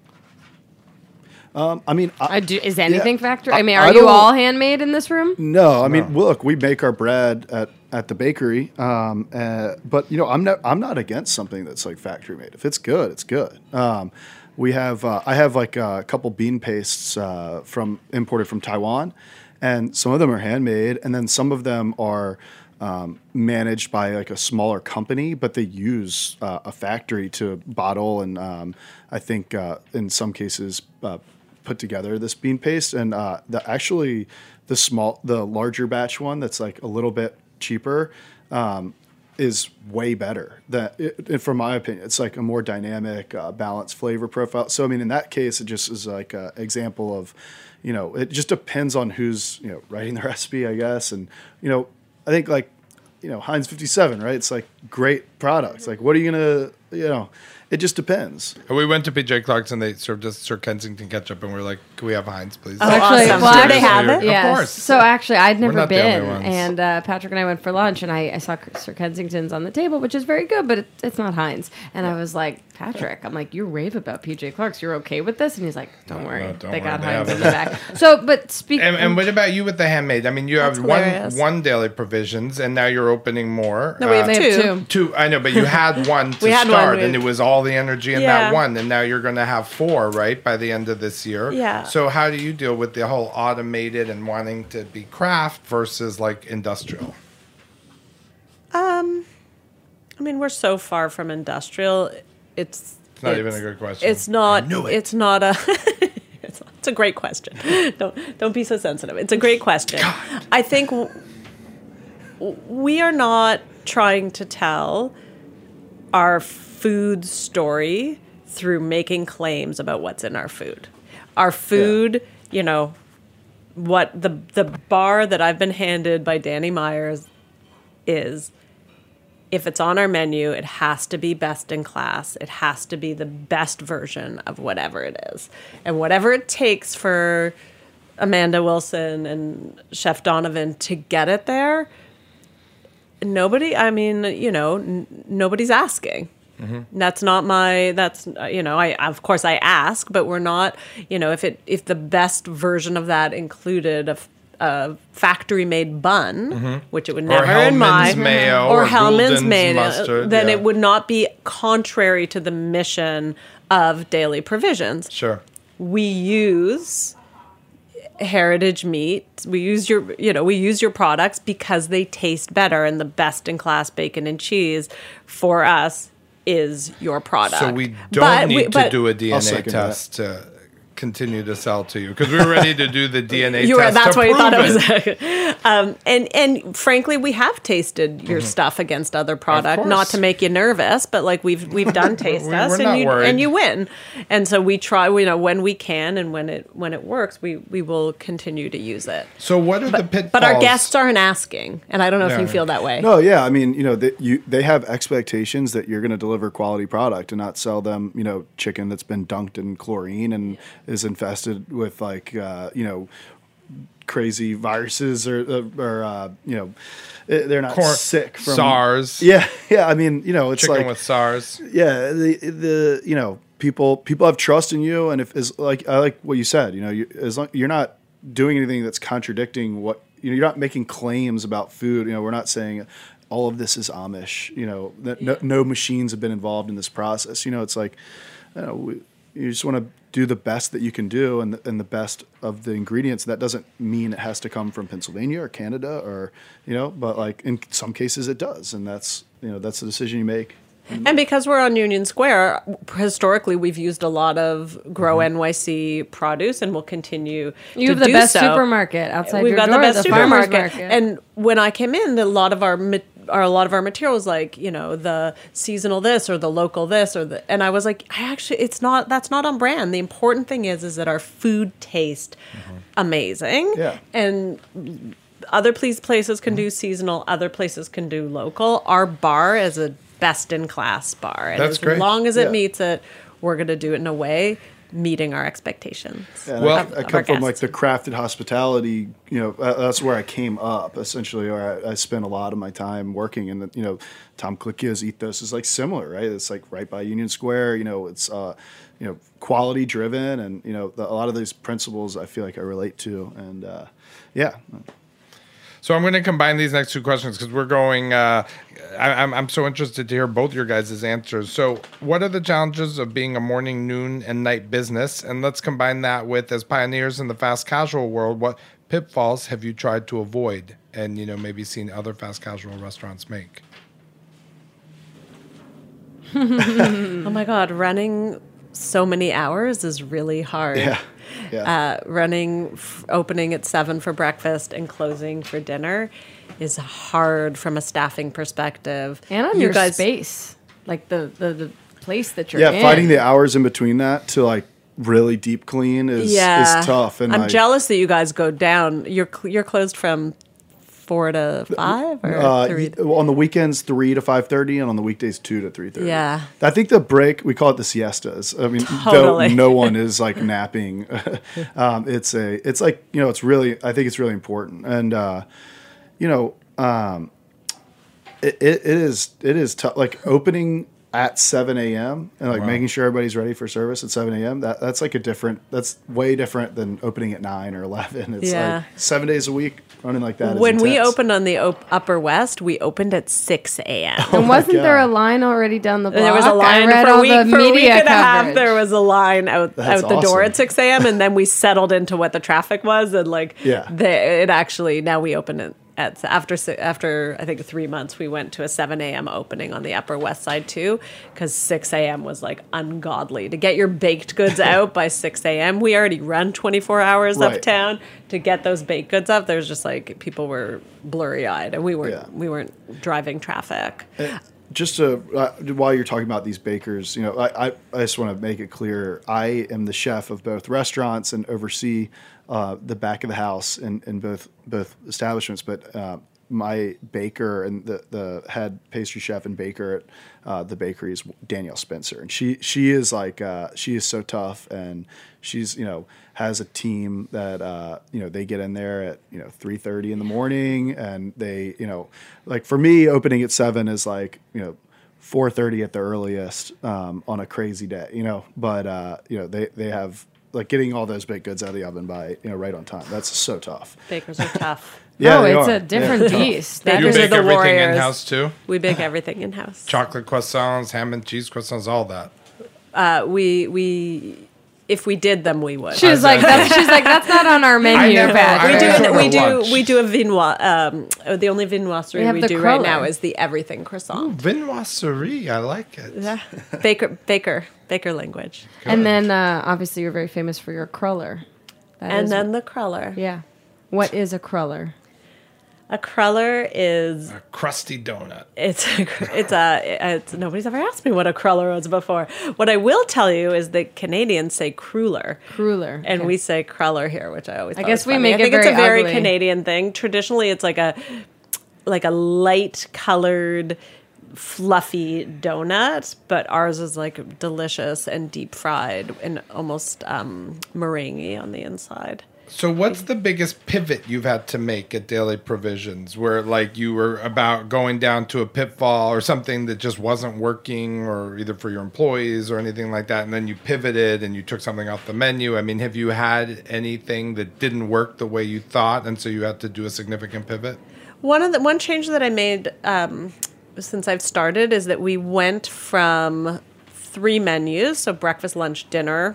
um, I mean, I, I do, is anything yeah. factory? I I- mean, I are you don't- all handmade in this room? No, I mean, look, we make our bread at, at the bakery, um, uh, but you know, I'm not I'm not against something that's like factory made. If it's good, it's good. Um, we have uh, I have like a couple bean pastes uh, from imported from Taiwan, and some of them are handmade, and then some of them are um, managed by like a smaller company, but they use uh, a factory to bottle and um, I think uh, in some cases. Uh, put together this bean paste, and uh, the actually the small the larger batch one that's like a little bit cheaper um, is way better. That it, from my opinion, it's like a more dynamic, uh, balanced flavor profile. So I mean, in that case, it just is like an example of, you know, it just depends on who's you know writing the recipe, I guess, and you know, I think like you know Heinz fifty-seven, right? It's like great products. Like, what are you gonna you know? It just depends. We went to P J Clark's and they served us Sir Kensington ketchup, and we were like, "Can we have Heinz, please?" Oh, Actually, awesome. well, Do they have it? Yes. Of course. So actually, I'd We're never not the only been, ones. and uh, Patrick and I went for lunch, and I, I saw Sir Kensington's on the table, which is very good, but it, it's not Heinz. And I was like, Patrick, I'm like, you rave about P J Clark's. You're okay with this? And he's like, Don't No, worry, no, don't they got worry, they Heinz have in it. the back. So, but speak. And, and what about you with the handmade? I mean, you have That's one hilarious. one daily provisions, and now you're opening more. No, we have Uh, two. They have two. two. I know, but you had one to We had start. start, we- and it was all the energy in Yeah. that one, and now you're going to have four, right, by the end of this year. Yeah. So how do you deal with the whole automated and wanting to be craft versus like industrial? Um, I mean, we're so far from industrial. It's It's not even a good question. It's not. I knew it. It's not a. it's, it's a great question. Don't don't be so sensitive. It's a great question. God. I think w- we are not trying to tell our food story through making claims about what's in our food. Our food, yeah. you know, what the the bar that I've been handed by Danny Myers is, if it's on our menu, it has to be best in class. It has to be the best version of whatever it is. And whatever it takes for Amanda Wilson and Chef Donovan to get it there, nobody, I mean, you know, n- nobody's asking. Mm-hmm. That's not my, that's, you know, I, of course I ask, but we're not, you know, if it, if the best version of that included a, a factory made bun, mm-hmm. which it would never in my, mayo or, or Hellman's Gulden's mayo, mustard, then yeah. it would not be contrary to the mission of Daily Provisions. Sure. We use heritage meat. We use your, you know, we use your products because they taste better, and the best in class bacon and cheese for us is your product. So we don't but need we, to but do a D N A test to continue to sell to you, because we were ready to do the D N A you test. were, that's to what you prove thought it. it was. um, and and frankly, we have tasted your mm-hmm. stuff against other product, not to make you nervous, but like we've we've done taste we, tests, and you worried. and you win. And so we try, you know, when we can and when it when it works, we we will continue to use it. So what are but, the pitfalls? But our guests aren't asking, and I don't know yeah. if you feel that way. No, yeah, I mean, you know, they, you they have expectations that you're going to deliver quality product and not sell them, you know, chicken that's been dunked in chlorine and is infested with like uh, you know, crazy viruses or or uh, you know, they're not Cor- sick from SARS. Yeah, yeah. I mean, you know, it's chicken like with SARS. Yeah, the the you know, people people have trust in you, and if is like I like what you said, you know, you, as long you're not doing anything that's contradicting what you know, you're not making claims about food. You know, we're not saying all of this is Amish. You know, that no, no machines have been involved in this process. You know, it's like, you know, we, you just want to do the best that you can do and the, and the best of the ingredients. That doesn't mean it has to come from Pennsylvania or Canada or, you know, but like in some cases it does. And that's, you know, that's the decision you make. And because we're on Union Square, historically we've used a lot of Grow mm-hmm. N Y C produce, and we'll continue you to have the do best so. supermarket outside We've your got door, the best the supermarket. farmer's market. And when I came in, a lot of our Our, a lot of our materials, like, you know, the seasonal this or the local this or the, and I was like, I actually, it's not, that's not on brand. The important thing is, is that our food tastes mm-hmm. amazing. Yeah. And other please places can mm-hmm. do seasonal, other places can do local. Our bar is a best in class bar. And That's as great. long as it Yeah. meets it, we're going to do it in a way meeting our expectations. Yeah, Well, I, of- I of come our from like guests. the crafted hospitality, you know, uh, that's where I came up essentially, or I, I spent a lot of my time working in the, you know, Tom Colicchio's ethos is like similar, right? It's like right by Union Square, you know, it's, uh, you know, quality driven and, you know, the, a lot of these principles I feel like I relate to. And, uh, yeah. So I'm going to combine these next two questions because we're going. Uh, I, I'm I'm so interested to hear both your guys' answers. So, what are the challenges of being a morning, noon, and night business? And let's combine that with, as pioneers in the fast casual world, what pitfalls have you tried to avoid, and you know maybe seen other fast casual restaurants make? Oh my God, running so many hours is really hard. Yeah. Yeah. Uh, running, f- opening at seven for breakfast and closing for dinner is hard from a staffing perspective. And on You your guys- space, like the, the, the place that you're Yeah. in. Finding the hours in between that to like really deep clean is, Yeah, is tough. And I'm like, jealous that you guys go down. You're cl- you're closed from four to five or Uh, three. y- well, on the weekends, three to five thirty, and on the weekdays, two to three thirty. Yeah. I think the break we call it the siestas. I mean, Totally. though no one is like napping. um, it's a, it's like you know, it's really. I think it's really important, and uh, you know, um, it, it, it is, it is tough. Like opening at seven a.m. and like Wow. making sure everybody's ready for service at seven a.m. That that's like a different. That's way different than opening at nine or eleven. It's Yeah. like seven days a week running like that. is When we intense. opened on the op- Upper West, we opened at six a.m. And wasn't God. there a line already down the block? There was a line I read for a all week, the for a week media and a half. coverage. There was a line out That's out the door awesome. at six a.m. and then we settled into what the traffic was, and like Yeah. the, it actually now we open it at after si- after I think three months we went to a seven a.m. opening on the Upper West Side too, because six a.m. was like ungodly to get your baked goods out by six a.m. We already run twenty-four hours Right. uptown. To get those baked goods up, there's just like people were blurry eyed, and we weren't Yeah. we weren't driving traffic. Just to, uh, while you're talking about these bakers, you know, I, I, I just want to make it clear. I am the chef of both restaurants and oversee uh, the back of the house in, in both both establishments. But uh, my baker and the, the head pastry chef and baker at uh, the bakery is Danielle Spencer, and she she is like uh, she is so tough, and she's you know has a team that uh, you know they get in there at you know three thirty in the morning, and they you know like for me opening at seven is like you know four thirty at the earliest um, on a crazy day, you know. But uh, you know they they have like getting all those baked goods out of the oven by you know right on time. That's so tough. Bakers are tough. Yeah, oh, they it's are. a different Yeah. beast. That You Bakers is are bake the everything warriors. in house too. We bake everything in house. Chocolate croissants, ham and cheese croissants, all that. Uh, we we if we did them, we would. She was like, that's, she's like, that's not on our menu, never- Patrick. I we do never an, we do lunch. we do a vinoise. Um, oh, the only vinoiserie We have we, the do right cruller. now is the everything croissant. Vinoiserie, I like it. Yeah. Baker baker baker language. And then uh, obviously you're very famous for your cruller. That And is- then the cruller. yeah. What is a cruller? A cruller is A crusty donut. it's a, it's a it's nobody's ever asked me what a cruller was before. What I will tell you is that Canadians say cruller. Cruller. And Okay. we say cruller here, which I always I thought guess was we funny. make I it think it's very a very ugly. Canadian thing. Traditionally, it's like a like a light colored, fluffy donut, but ours is like delicious and deep fried and almost um, meringue on the inside. So what's the biggest pivot you've had to make at Daily Provisions where like you were about going down to a pitfall or something that just wasn't working or either for your employees or anything like that, and then you pivoted and you took something off the menu? I mean, have you had anything that didn't work the way you thought and so you had to do a significant pivot? One of the one change that I made um, since I've started is that we went from three menus, so breakfast, lunch, dinner,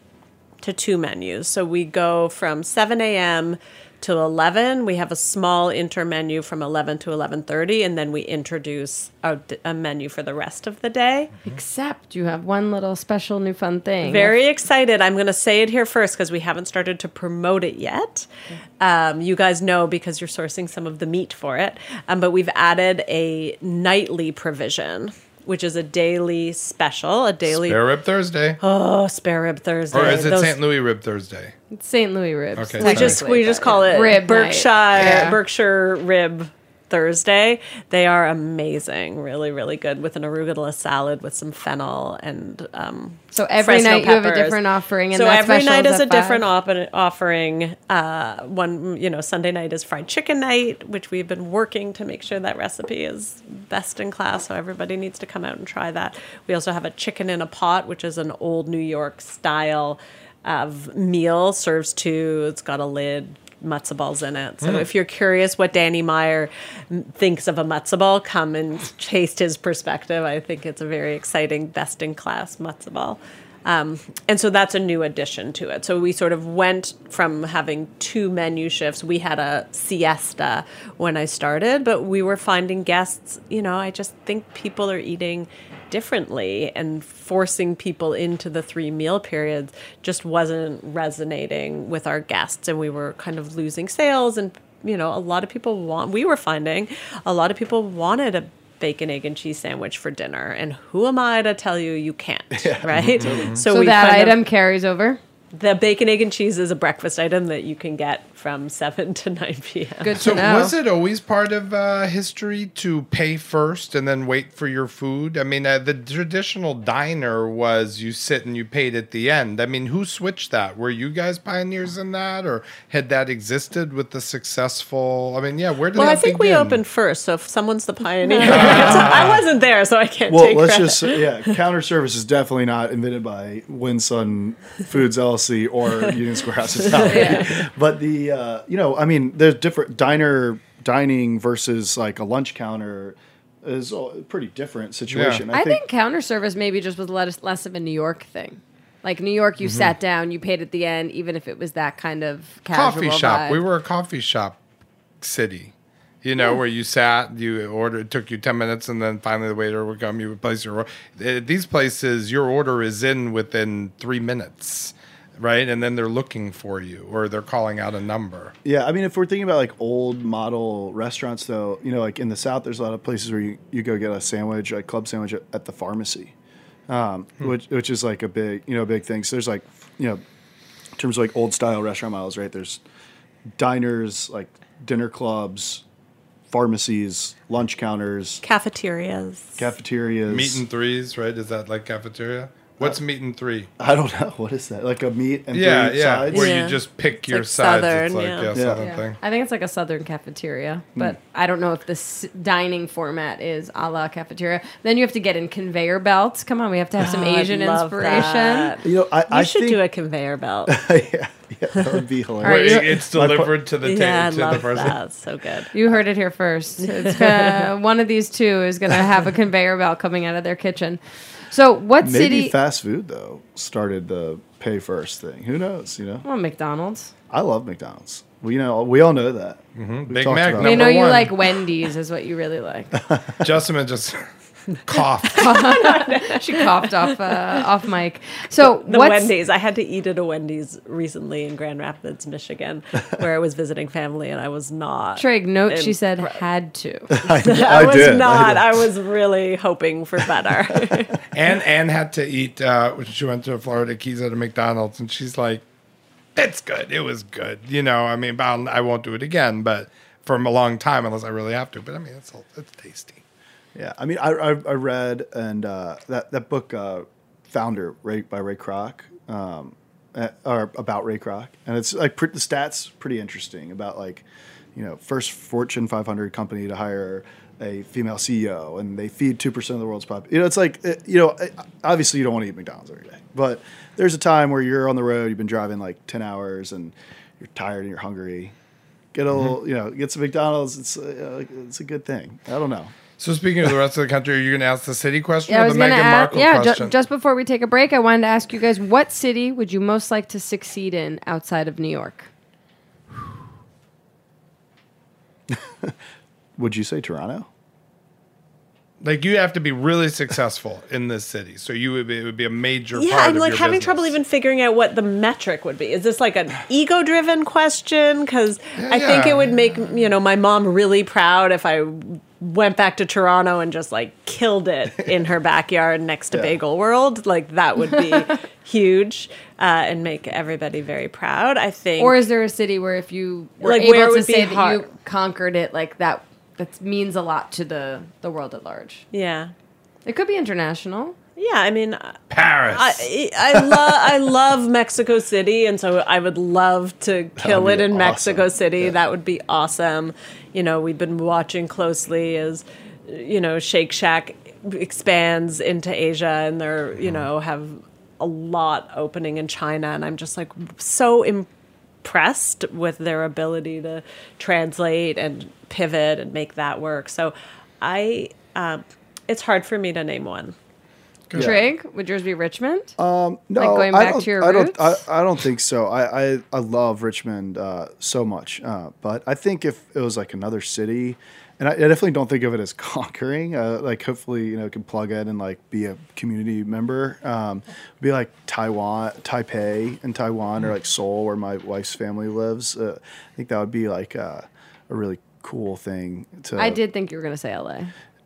to two menus. So we go from seven a.m. to eleven. We have a small intermenu from eleven to eleven thirty, and then we introduce a, a menu for the rest of the day. Except you have one little special new fun thing. Very excited. I'm going to say it here first because we haven't started to promote it yet. Um, you guys know because you're sourcing some of the meat for it. Um, but we've added a nightly provision, which is a daily special, a daily... Spare Rib Thursday. Oh, Spare Rib Thursday. Or is it Those- Saint Louis Rib Thursday? It's Saint Louis ribs. Okay, We just sorry. we just call it Rib Berkshire night. Yeah. Berkshire Rib Thursday. They are amazing, really, really good with an arugula salad with some fennel and um, So every Fresno night you have a peppers. different offering, and so that every special night is a at different five. op- offering. Uh, one, you know, Sunday night is fried chicken night, which we've been working to make sure that recipe is best in class. So everybody needs to come out and try that. We also have a chicken in a pot, which is an old New York style of meal. Serves two. It's got a lid. Matzo balls in it. So Mm. if you're curious what Danny Meyer m- thinks of a matzo ball, come and taste his perspective. I think it's a very exciting, best in class matzo ball. Um, and so that's a new addition to it. So we sort of went from having two menu shifts. We had a siesta when I started, but we were finding guests, you know, I just think people are eating differently, and forcing people into the three meal periods just wasn't resonating with our guests, and we were kind of losing sales. And you know, a lot of people want we were finding a lot of people wanted a bacon, egg, and cheese sandwich for dinner, and who am I to tell you you can't, right? So, we that kind of- item carries over. the bacon, egg, and cheese is a breakfast item that you can get from seven to nine p.m. Good to So know. was it always part of uh, history to pay first and then wait for your food? I mean, uh, the traditional diner was you sit and you paid at the end. I mean, who switched that? Were you guys pioneers in that, or had that existed with the successful? I mean, yeah, where did Well, that I think we begin? opened first, so if someone's the pioneer, so I wasn't there, so I can't Well, take let's credit. just say, yeah, counter service is definitely not invented by Winsun Foods L L C or Union Square Hospitality. But the, uh, you know, I mean, there's different diner dining versus like a lunch counter is a pretty different situation. I, think, counter service maybe just was less, less of a New York thing. Like New York, you Mhm. sat down, you paid at the end, even if it was that kind of casual coffee shop. vibe. We were a coffee shop city. You know, Yeah. where you sat, you ordered, it took you ten minutes, and then finally the waiter would come, you would place your order. Uh, These places, your order is in within three minutes, right? And then they're looking for you, or they're calling out a number. Yeah, I mean, if we're thinking about like old model restaurants, though, you know, like in the South, there's a lot of places where you, you go get a sandwich, a club sandwich at, at the pharmacy, um, Hmm. which which is like a big, you know, big thing. So there's like, you know, in terms of like old style restaurant models, right? There's diners, like dinner clubs, pharmacies, lunch counters, Cafeterias. cafeterias. Meat and threes, right? Is that like cafeteria? What's meat and three? I don't know. What is that? Like a meat and Yeah, three yeah, sides? where Yeah. you just pick It's your like sides. Southern, it's like yeah. yeah, Yeah. southern Yeah. thing. I think it's like a southern cafeteria, but I don't know if the s- dining format is a la cafeteria. Then you have to get in conveyor belts. Come on, we have to have some Oh, I'd Asian love inspiration. that. You know, I, You I should think, do a conveyor belt. yeah, yeah, that would be hilarious. Where right, you- it's delivered to the yeah, I table to the love person. that. It's so good. You heard it here first. It's gonna, one of these two is going to have a conveyor belt coming out of their kitchen. So, what Maybe city? fast food though started the pay first thing. Who knows? You know, Well, McDonald's. I love McDonald's. We you know we all know that. We've Big talked Mac, about number They know you one. like Wendy's, is what you really like. Jessamine just coughed. She coughed off uh, off mic. So, The what's, Wendy's. I had to eat at a Wendy's recently in Grand Rapids, Michigan, where I was visiting family, and I was not. Trig, note she in- said had to. I, I, I was did. not. I I, did. was really hoping for better. And Anne had to eat uh, when she went to Florida Keys at a McDonald's, and she's like, "It's good. It was good." You know, I mean, I'll, I won't do it again, but for a long time unless I really have to. But I mean, it's it's tasty. Yeah, I mean, I I, I read and uh, that that book, uh, Founder, Ray, by Ray Kroc, um, uh, or about Ray Kroc, and it's like pre- the stats pretty interesting about like, you know, first Fortune five hundred company to hire a female C E O, and they feed two percent of the world's population. You know, it's like it, you know, it- obviously you don't want to eat McDonald's every day, but there's a time where you're on the road, you've been driving like ten hours, and you're tired and you're hungry. Get a little, you know, get some McDonald's. It's uh, it's a good thing. I don't know. So speaking of the rest of the country, are you going to ask the city question Yeah, I or was the going to Meghan ask. Markle Yeah, ju- question? just before we take a break, I wanted to ask you guys, what city would you most like to succeed in outside of New York? Would you say Toronto? Like you have to be really successful in this city, so you would be, it would be a major yeah, part I'm of like your having business. trouble even figuring out what the metric would be. Is this like an ego-driven question? Because I think yeah. it would make you know my mom really proud if I went back to Toronto and just like killed it in her backyard next to Yeah. Bagel World. Like that would be huge uh, and make everybody very proud. I think. Or is there a city where if you were Like, able where it to would be say that hard- you conquered it, like that, that means a lot to the, the world at large? yeah. It could be international. Yeah, I mean, Paris. I I love I love Mexico City, and so I would love to kill would it be in awesome. Mexico City. Yeah. That would be awesome. You know, we've been watching closely as you know Shake Shack expands into Asia, and they're you know have a lot opening in China, and I'm just like so impressed with their ability to translate and pivot and make that work. So I. Um, It's hard for me to name one. Yeah. Trig, would yours be Richmond? No, Like going I back don't- to your I roots? don't. I, I don't think so. I I, I love Richmond uh, so much, uh, but I think if it was like another city, and I, I definitely don't think of it as conquering. Uh, like hopefully, you know, can plug in and like be a community member. Um, be like Taiwan, Taipei, in Taiwan, or like Seoul, where my wife's family lives. Uh, I think that would be like uh, a really cool thing to. I did think you were going to say L A.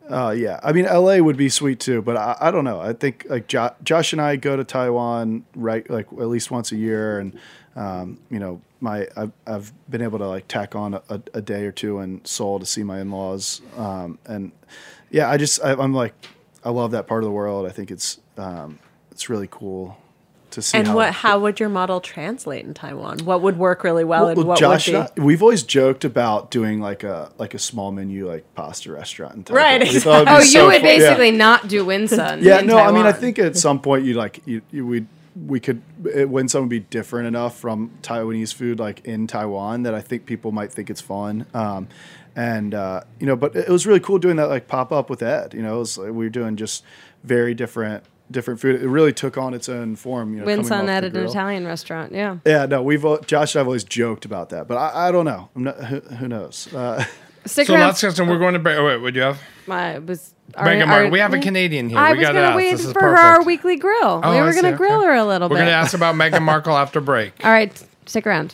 Uh, yeah, I mean, L A would be sweet too, but I, I don't know. I think like jo- Josh and I go to Taiwan right like at least once a year, and um, you know, my I've, I've been able to like tack on a, a day or two in Seoul to see my in-laws, um, and yeah, I just I, I'm like I love that part of the world. I think it's um, it's really cool. To see and how what? How would your model translate in Taiwan? What would work really well, well, and well, what Josh would be? and I, we've always joked about doing like a like a small menu like pasta restaurant in Taiwan. Right, We thought it'd be Oh, you so would fun. basically Yeah. not do Winsun. Yeah, in no, I mean, I Taiwan. think at some point you like you, you we we could it, when someone be different enough from Taiwanese food like in Taiwan that I think people might think it's fun. Um, and uh, you know, but it was really cool doing that like pop up with Ed. You know, it was like we were doing just very different different food. It really took on its own form. You know, coming Winsun off at the an grill. Italian restaurant. Yeah. Yeah, no, we've al- Josh and I've always joked about that, but I, I don't know. I'm not, who, who knows? Uh, Stick So around. let's just, we're going to break. Oh, wait, what do you have? I was. Megan are- Markle. are- We have a Canadian here. I we was got going to to ask. wait This is for perfect. her our weekly grill. Oh, we I were going see, to grill okay. her a little We're bit. going to ask about Meghan Markle after break. All right, stick around.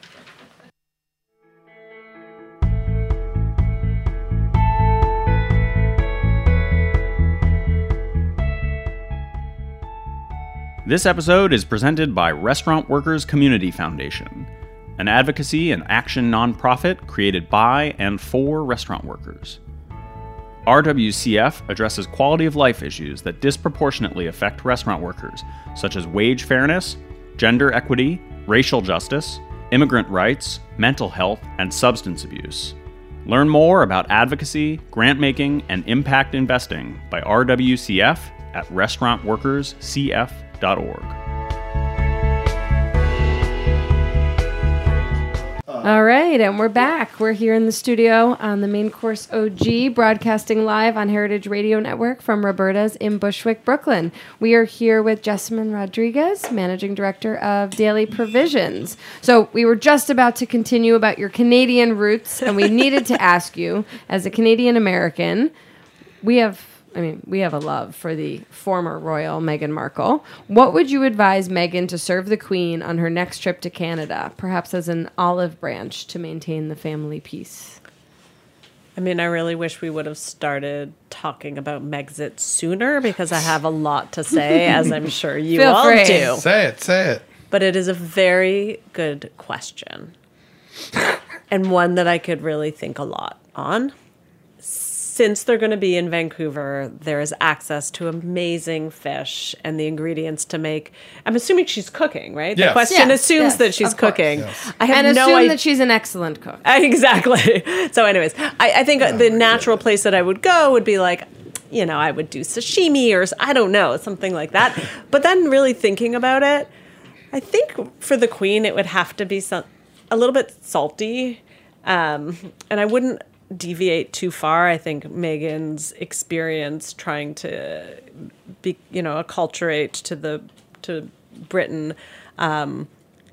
This episode is presented by Restaurant Workers Community Foundation, an advocacy and action nonprofit created by and for restaurant workers. R W C F addresses quality of life issues that disproportionately affect restaurant workers, such as wage fairness, gender equity, racial justice, immigrant rights, mental health, and substance abuse. Learn more about advocacy, grant making, and impact investing by R W C F at restaurant workers c f dot org. All right, and we're back. We're here in the studio on the Main Course O G, broadcasting live on Heritage Radio Network from Roberta's in Bushwick, Brooklyn. We are here with Jessamine Rodriguez, Managing Director of Daily Provisions. So we were just about to continue about your Canadian roots, and we needed to ask you, as a Canadian American, we have... I mean, we have a love for the former royal Meghan Markle. What would you advise Meghan to serve the Queen on her next trip to Canada, perhaps as an olive branch to maintain the family peace? I mean, I really wish we would have started talking about Megxit sooner because I have a lot to say, as I'm sure you Feel all free. do. Say it, say it. But it is a very good question and one that I could really think a lot on. Since they're going to be in Vancouver, there is access to amazing fish and the ingredients to make. I'm assuming she's cooking, right? Yes. The question Yes, assumes yes, that she's of course. cooking. Yes. I have And no assume idea. that she's an excellent cook. Exactly. So, anyways, I, I think the natural place that I would go would be like, you know, I would do sashimi or s- I don't know, something like that. But then, really thinking about it, I think for the Queen, it would have to be some, a little bit salty, um, and I wouldn't deviate too far. I think Meghan's experience trying to be, you know, acculturate to the to Britain. Um,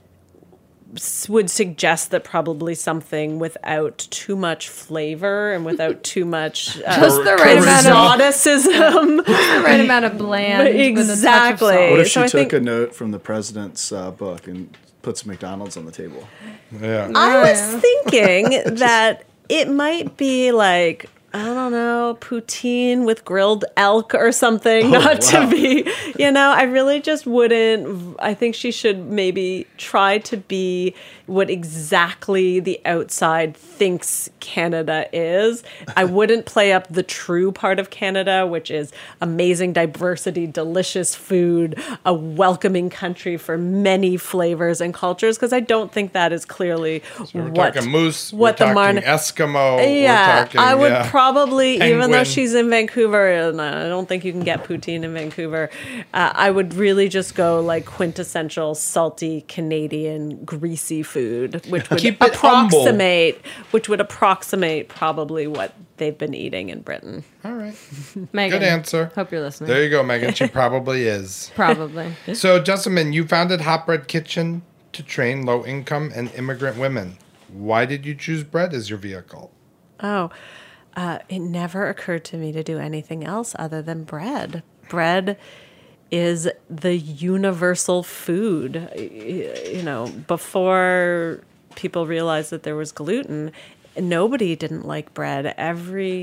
would suggest that probably something without too much flavor and without too much uh, Just the right amount of exoticism. the right amount of bland. with a touch of Exactly. salt. what if she So I took think- a note from the president's uh, book and put some McDonald's on the table? Yeah. I was thinking that it might be like, I don't know, poutine with grilled elk or something, not wow. to be, you know, I really just wouldn't. I think she should maybe try to be what exactly the outside thinks Canada is. I wouldn't play up the true part of Canada, which is amazing diversity, delicious food, a welcoming country for many flavors and cultures, because I don't think that is clearly We're what, talking moose. what we're the talking Marn- Eskimo. yeah, we're talking, I would yeah. probably, even though Penguin. she's in Vancouver, and I don't think you can get poutine in Vancouver, uh, I would really just go like quintessential salty Canadian greasy food, which would Keep it humble. approximate, which would approximate probably what they've been eating in Britain. All right. Megan, Good answer. Hope you're listening. There you go, Megan. She probably is. Probably. So, Jessamine, you founded Hot Bread Kitchen to train low-income and immigrant women. Why did you choose bread as your vehicle? Oh, uh, it never occurred to me to do anything else other than bread. Bread is the universal food. Y- You know, before people realized that there was gluten, nobody didn't like bread. Every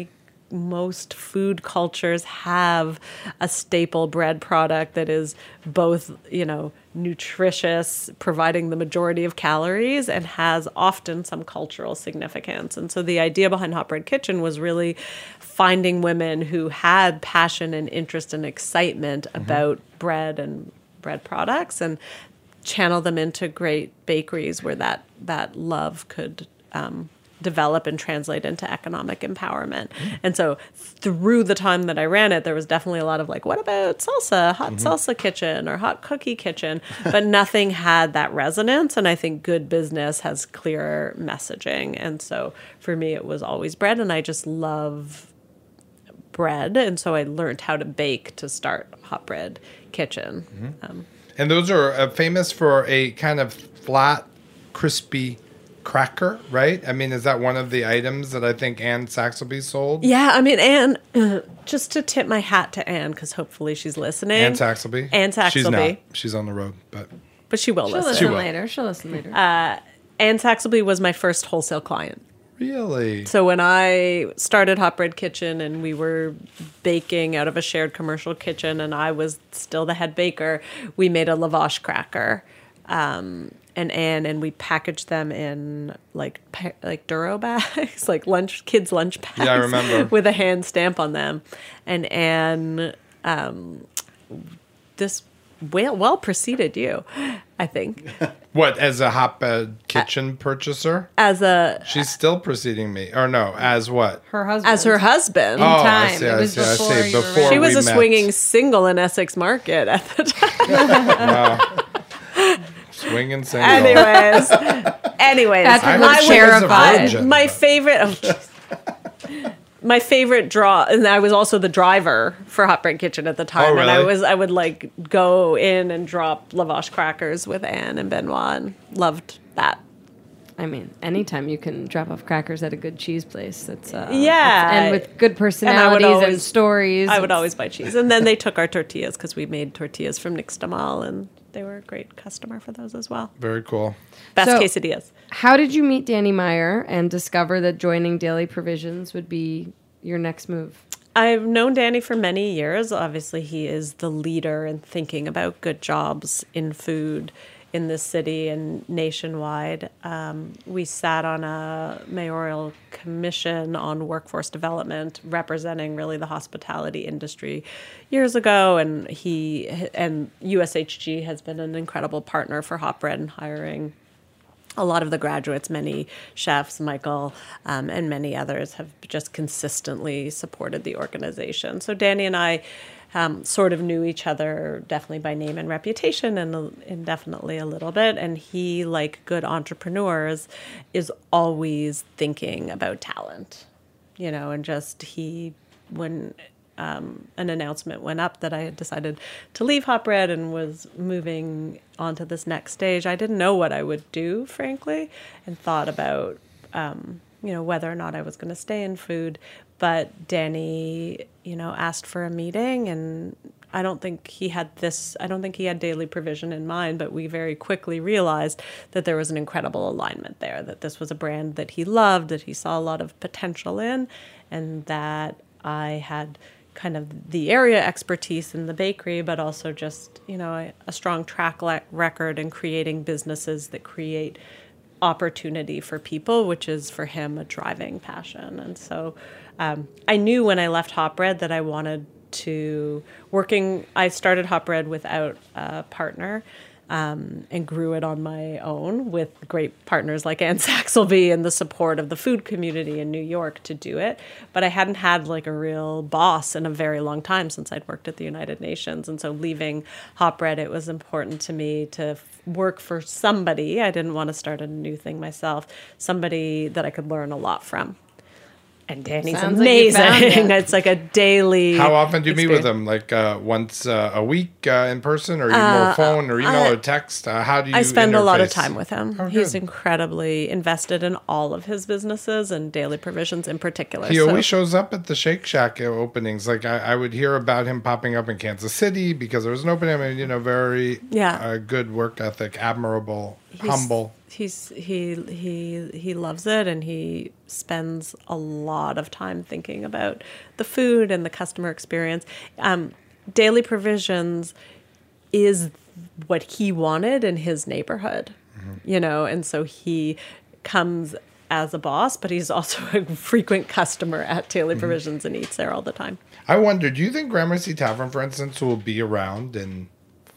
most food cultures have a staple bread product that is both, you know, nutritious, providing the majority of calories, and has often some cultural significance. And so the idea behind Hot Bread Kitchen was really finding women who had passion and interest and excitement mm-hmm. about bread and bread products, and channel them into great bakeries where that that love could um, develop and translate into economic empowerment. Mm. And so through the time that I ran it, there was definitely a lot of like, what about salsa, hot mm-hmm. salsa kitchen or hot cookie kitchen? But nothing had that resonance. And I think good business has clearer messaging. And so for me, it was always bread. And I just love bread. And so I learned how to bake to start Hot Bread Kitchen. Mm-hmm. Um, and those are uh, famous for a kind of flat, crispy cracker, right? I mean, is that one of the items that I think Anne Saxelby sold? Yeah, I mean, Anne, uh, just to tip my hat to Anne, because hopefully she's listening. Anne Saxelby? Anne Saxelby. She's not. She's on the road, but... But she will She'll listen. listen She will. later. She'll listen later. Uh, Anne Saxelby was my first wholesale client. Really? So when I started Hot Bread Kitchen and we were baking out of a shared commercial kitchen and I was still the head baker, we made a lavash cracker. Um, and Anne, and we packaged them in like pa- like Duro bags, like lunch kids' lunch bags. Yeah, I remember. With a hand stamp on them. And Anne, um, this well, well preceded you, I think. What, as a hotbed kitchen purchaser? As a... She's still preceding me. Or no, as what? Her husband. As her husband. Oh, I time. see, It I was see, I before see. you were Before ready. She was we a met. swinging single in Essex Market at the time. Wow. Swinging single. Anyways. Anyways. Patrick I was heard she was a terrified. virgin. My favorite... Oh, jeez. My favorite draw, and I was also the driver for Hot Bread Kitchen at the time. Oh, And I really? was, I would like go in and drop lavash crackers with Anne and Benoit, and loved that. I mean, anytime you can drop off crackers at a good cheese place, it's uh, Yeah. it's- and with good personalities and, always- stories. I would it's- always buy cheese. And then they took our tortillas because we made tortillas from Nixtamal, and they were a great customer for those as well. Very cool. Best So- quesadillas. How did you meet Danny Meyer and discover that joining Daily Provisions would be your next move? I've known Danny for many years. Obviously, he is the leader in thinking about good jobs in food in this city and nationwide. Um, we sat on a mayoral commission on workforce development representing really the hospitality industry years ago, and he and U S H G has been an incredible partner for Hot Bread in hiring a lot of the graduates. Many chefs, Michael, um, and many others have just consistently supported the organization. So Danny and I um, sort of knew each other definitely by name and reputation, and, and definitely a little bit. And he, like good entrepreneurs, is always thinking about talent, you know, and just he, when Um, an announcement went up that I had decided to leave Hot Bread and was moving on to this next stage, I didn't know what I would do, frankly, and thought about, um, you know, whether or not I was going to stay in food. But Danny, you know, asked for a meeting, and I don't think he had this, I don't think he had Daily Provision in mind, but we very quickly realized that there was an incredible alignment there, that this was a brand that he loved, that he saw a lot of potential in, and that I had kind of the area expertise in the bakery, but also just, you know, a, a strong track le- record in creating businesses that create opportunity for people, which is for him a driving passion. And so um, I knew when I left Hot Bread that I wanted to working, I started Hot Bread without a partner. Um, and grew it on my own with great partners like Anne Saxelby and the support of the food community in New York to do it. But I hadn't had like a real boss in a very long time since I'd worked at the United Nations. And so leaving Hot Bread, it was important to me to f- work for somebody. I didn't want to start a new thing myself, somebody that I could learn a lot from. And Danny's Sounds like you found amazing. it. It's like a daily. How often do you meet with experience. them? Like uh, once uh, a week uh, in person, or you more phone, or email, uh, or text? Uh, how do you? I spend a lot of interface? time with him. Oh, He's good. incredibly invested in all of his businesses and Daily Provisions in particular. He So- always shows up at the Shake Shack openings. Like I, I would hear about him popping up in Kansas City because there was an opening. I mean, you know, very Yeah. uh, good work ethic, admirable, He's- humble. he's he he he loves it, and he spends a lot of time thinking about the food and the customer experience. Um, Daily Provisions is what he wanted in his neighborhood, mm-hmm. you know, and so he comes as a boss, but he's also a frequent customer at Daily mm-hmm. Provisions and eats there all the time. I wonder, do you think Gramercy Tavern, for instance, will be around in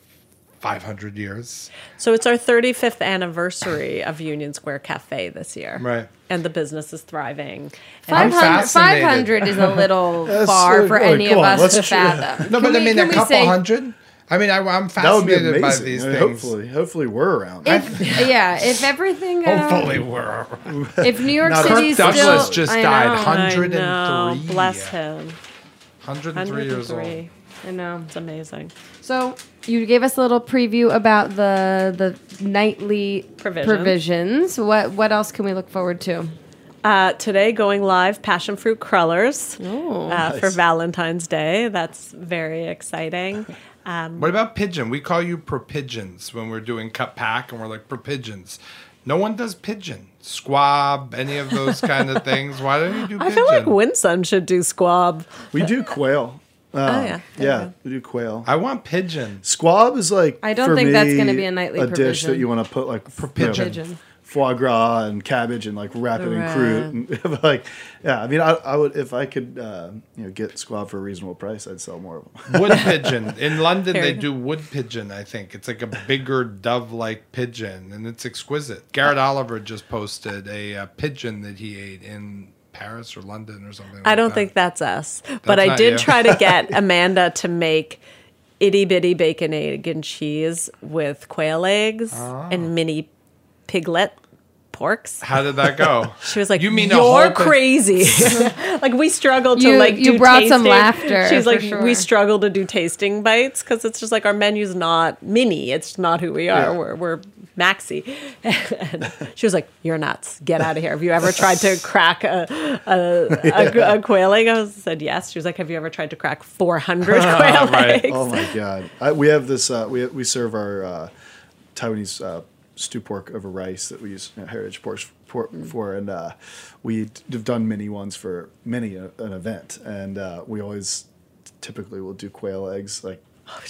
five hundred years? So it's our thirty-fifth anniversary of Union Square Cafe this year. Right. And the business is thriving. five hundred, five hundred is a little far for any of us to fathom. No, but Can I we- mean, can a we couple say- hundred? I mean, I, I'm That would be fascinated by amazing. these I mean, things. hopefully, hopefully we're around. If, yeah, if everything. Uh, Hopefully we're around. If New York Now, City's Kirk still. Douglas just I died, know. one hundred three. I know. Bless him. one hundred three years old. I know. It's amazing. So you gave us a little preview about the the nightly Provisions. provisions. What what else can we look forward to? Uh, today, going live, passion fruit crullers Oh, uh, for Valentine's Day. That's very exciting. Um, What about pigeon? We call you per pigeons when we're doing cut pack, and we're like per pigeons. No one does pigeon, squab, any of those kind of things. Why don't you do pigeon? I feel like Winsun should do squab. We do quail. Oh, Um, yeah. Yeah, we do quail. I want pigeon. Squab is like I don't for think me, that's gonna be a nightly a dish provision. that you want to put like for pigeon. Pigeon. foie gras and cabbage and like wrap it in Right. fruit. And, like, yeah, I mean, I, I would if I could, uh, you know, get squab for a reasonable price, I'd sell more of them. Wood pigeon. In London, Here. they do wood pigeon, I think. It's like a bigger dove-like pigeon, and it's exquisite. Garrett Oliver just posted a, uh pigeon that he ate in Paris or London or something like I don't that. think that's us. but I not did you. try to get Amanda to make itty bitty bacon, egg, and cheese with quail eggs Ah. and mini piglet porks. How did that go? She was like, You mean a "You're whole thing- crazy." Like we struggled to You- like you do brought some tasting. laughter, She's for like, sure. we struggle to do tasting bites because it's just like our menu's not mini. It's not who we are. Yeah. We're we're maxi. And she was like, "You're nuts. Get out of here. Have you ever tried to crack a a, a, a quail egg?" I said yes. She was like, "Have you ever tried to crack four hundred quail Right. eggs?" Oh my god! I, we have this. Uh, we we serve our uh, Taiwanese uh, stew pork over rice that we use you know, heritage pork, pork for, and uh, we have done mini ones for many a, an event, and uh, we always typically will do quail eggs like.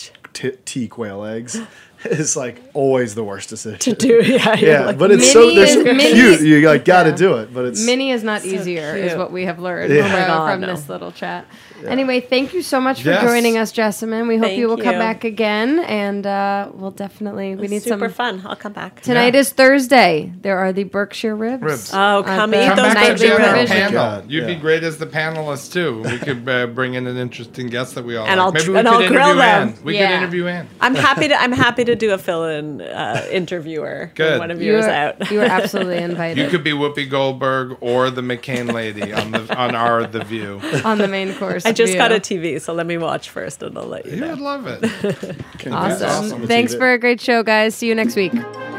T- tea quail eggs is like always the worst decision To do, yeah, you're yeah, like, but it's Mini so they're so is- mini- cute. You like got to Yeah. do it, but it's Mini is not easier, is cute. what we have learned Yeah. from, Oh my God, from no. this little chat. Anyway, thank you so much for Yes. joining us, Jessamine. We hope Thank you will come you. back again, and uh, we'll definitely we need super some. fun. I'll come back. Tonight Yeah. is Thursday. There are the Berkshire ribs. Ribs. Oh, at come the eat Come those back nightly to be on our provision. panel. God, You'd be yeah. great as the panelist too. We could uh, bring in an interesting guest that we all And like. I'll Maybe tr- we and could I'll interview grill them. Ann. We Yeah. could interview Ann. I'm happy to. I'm happy to do a fill-in uh, interviewer Good. when one of you You is are, out. you are absolutely invited You could be Whoopi Goldberg or the McCain lady on the on our The View. on the main course. I just view. got a T V, so let me watch first, and I'll let you You know. would love it. Can- Awesome. awesome. Thanks for a great show, guys. See you next week.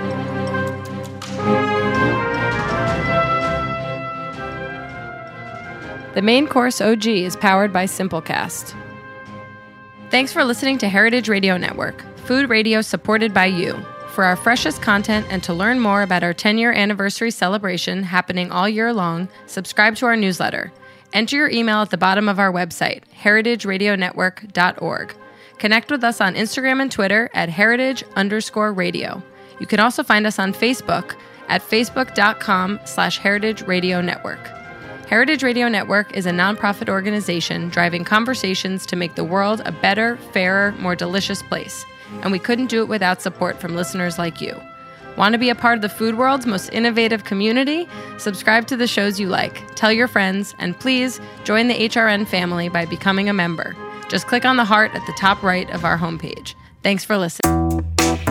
The Main Course O G is powered by Simplecast. Thanks for listening to Heritage Radio Network, food radio supported by you. For our freshest content and to learn more about our ten-year anniversary celebration happening all year long, subscribe to our newsletter. Enter your email at the bottom of our website, heritage radio network dot org. Connect with us on Instagram and Twitter at heritage underscore radio. You can also find us on Facebook at facebook.com slash heritage radio network. Heritage Radio Network is a nonprofit organization driving conversations to make the world a better, fairer, more delicious place. And we couldn't do it without support from listeners like you. Want to be a part of the food world's most innovative community? Subscribe to the shows you like, tell your friends, and please join the H R N family by becoming a member. Just click on the heart at the top right of our homepage. Thanks for listening.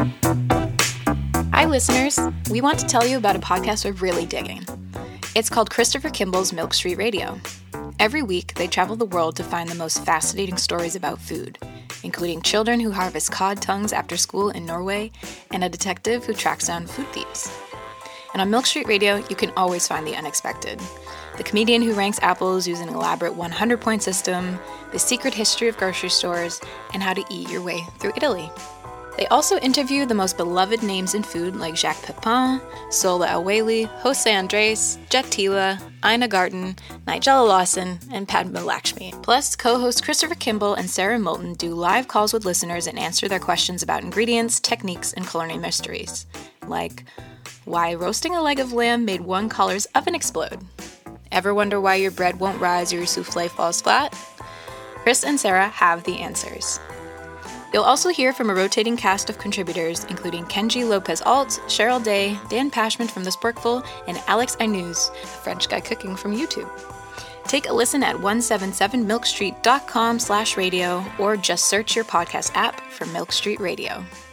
Hi, listeners. We want to tell you about a podcast we're really digging. It's called Christopher Kimball's Milk Street Radio. Every week, they travel the world to find the most fascinating stories about food, including children who harvest cod tongues after school in Norway and a detective who tracks down food thieves. And on Milk Street Radio, you can always find the unexpected. The comedian who ranks apples using an elaborate one hundred point system, the secret history of grocery stores, and how to eat your way through Italy. They also interview the most beloved names in food like Jacques Pepin, Sola El-Waylly, Jose Andres, Jet Tila, Ina Garten, Nigella Lawson, and Padma Lakshmi. Plus, co-hosts Christopher Kimball and Sarah Moulton do live calls with listeners and answer their questions about ingredients, techniques, and culinary mysteries. Like, why roasting a leg of lamb made one caller's oven explode? Ever wonder why your bread won't rise or your souffle falls flat? Chris and Sarah have the answers. You'll also hear from a rotating cast of contributors, including Kenji Lopez-Alt, Cheryl Day, Dan Pashman from The Sporkful, and Alex Ainuz, a French guy cooking from YouTube. Take a listen at one seventy-seven milk street dot com slash radio or just search your podcast app for Milk Street Radio.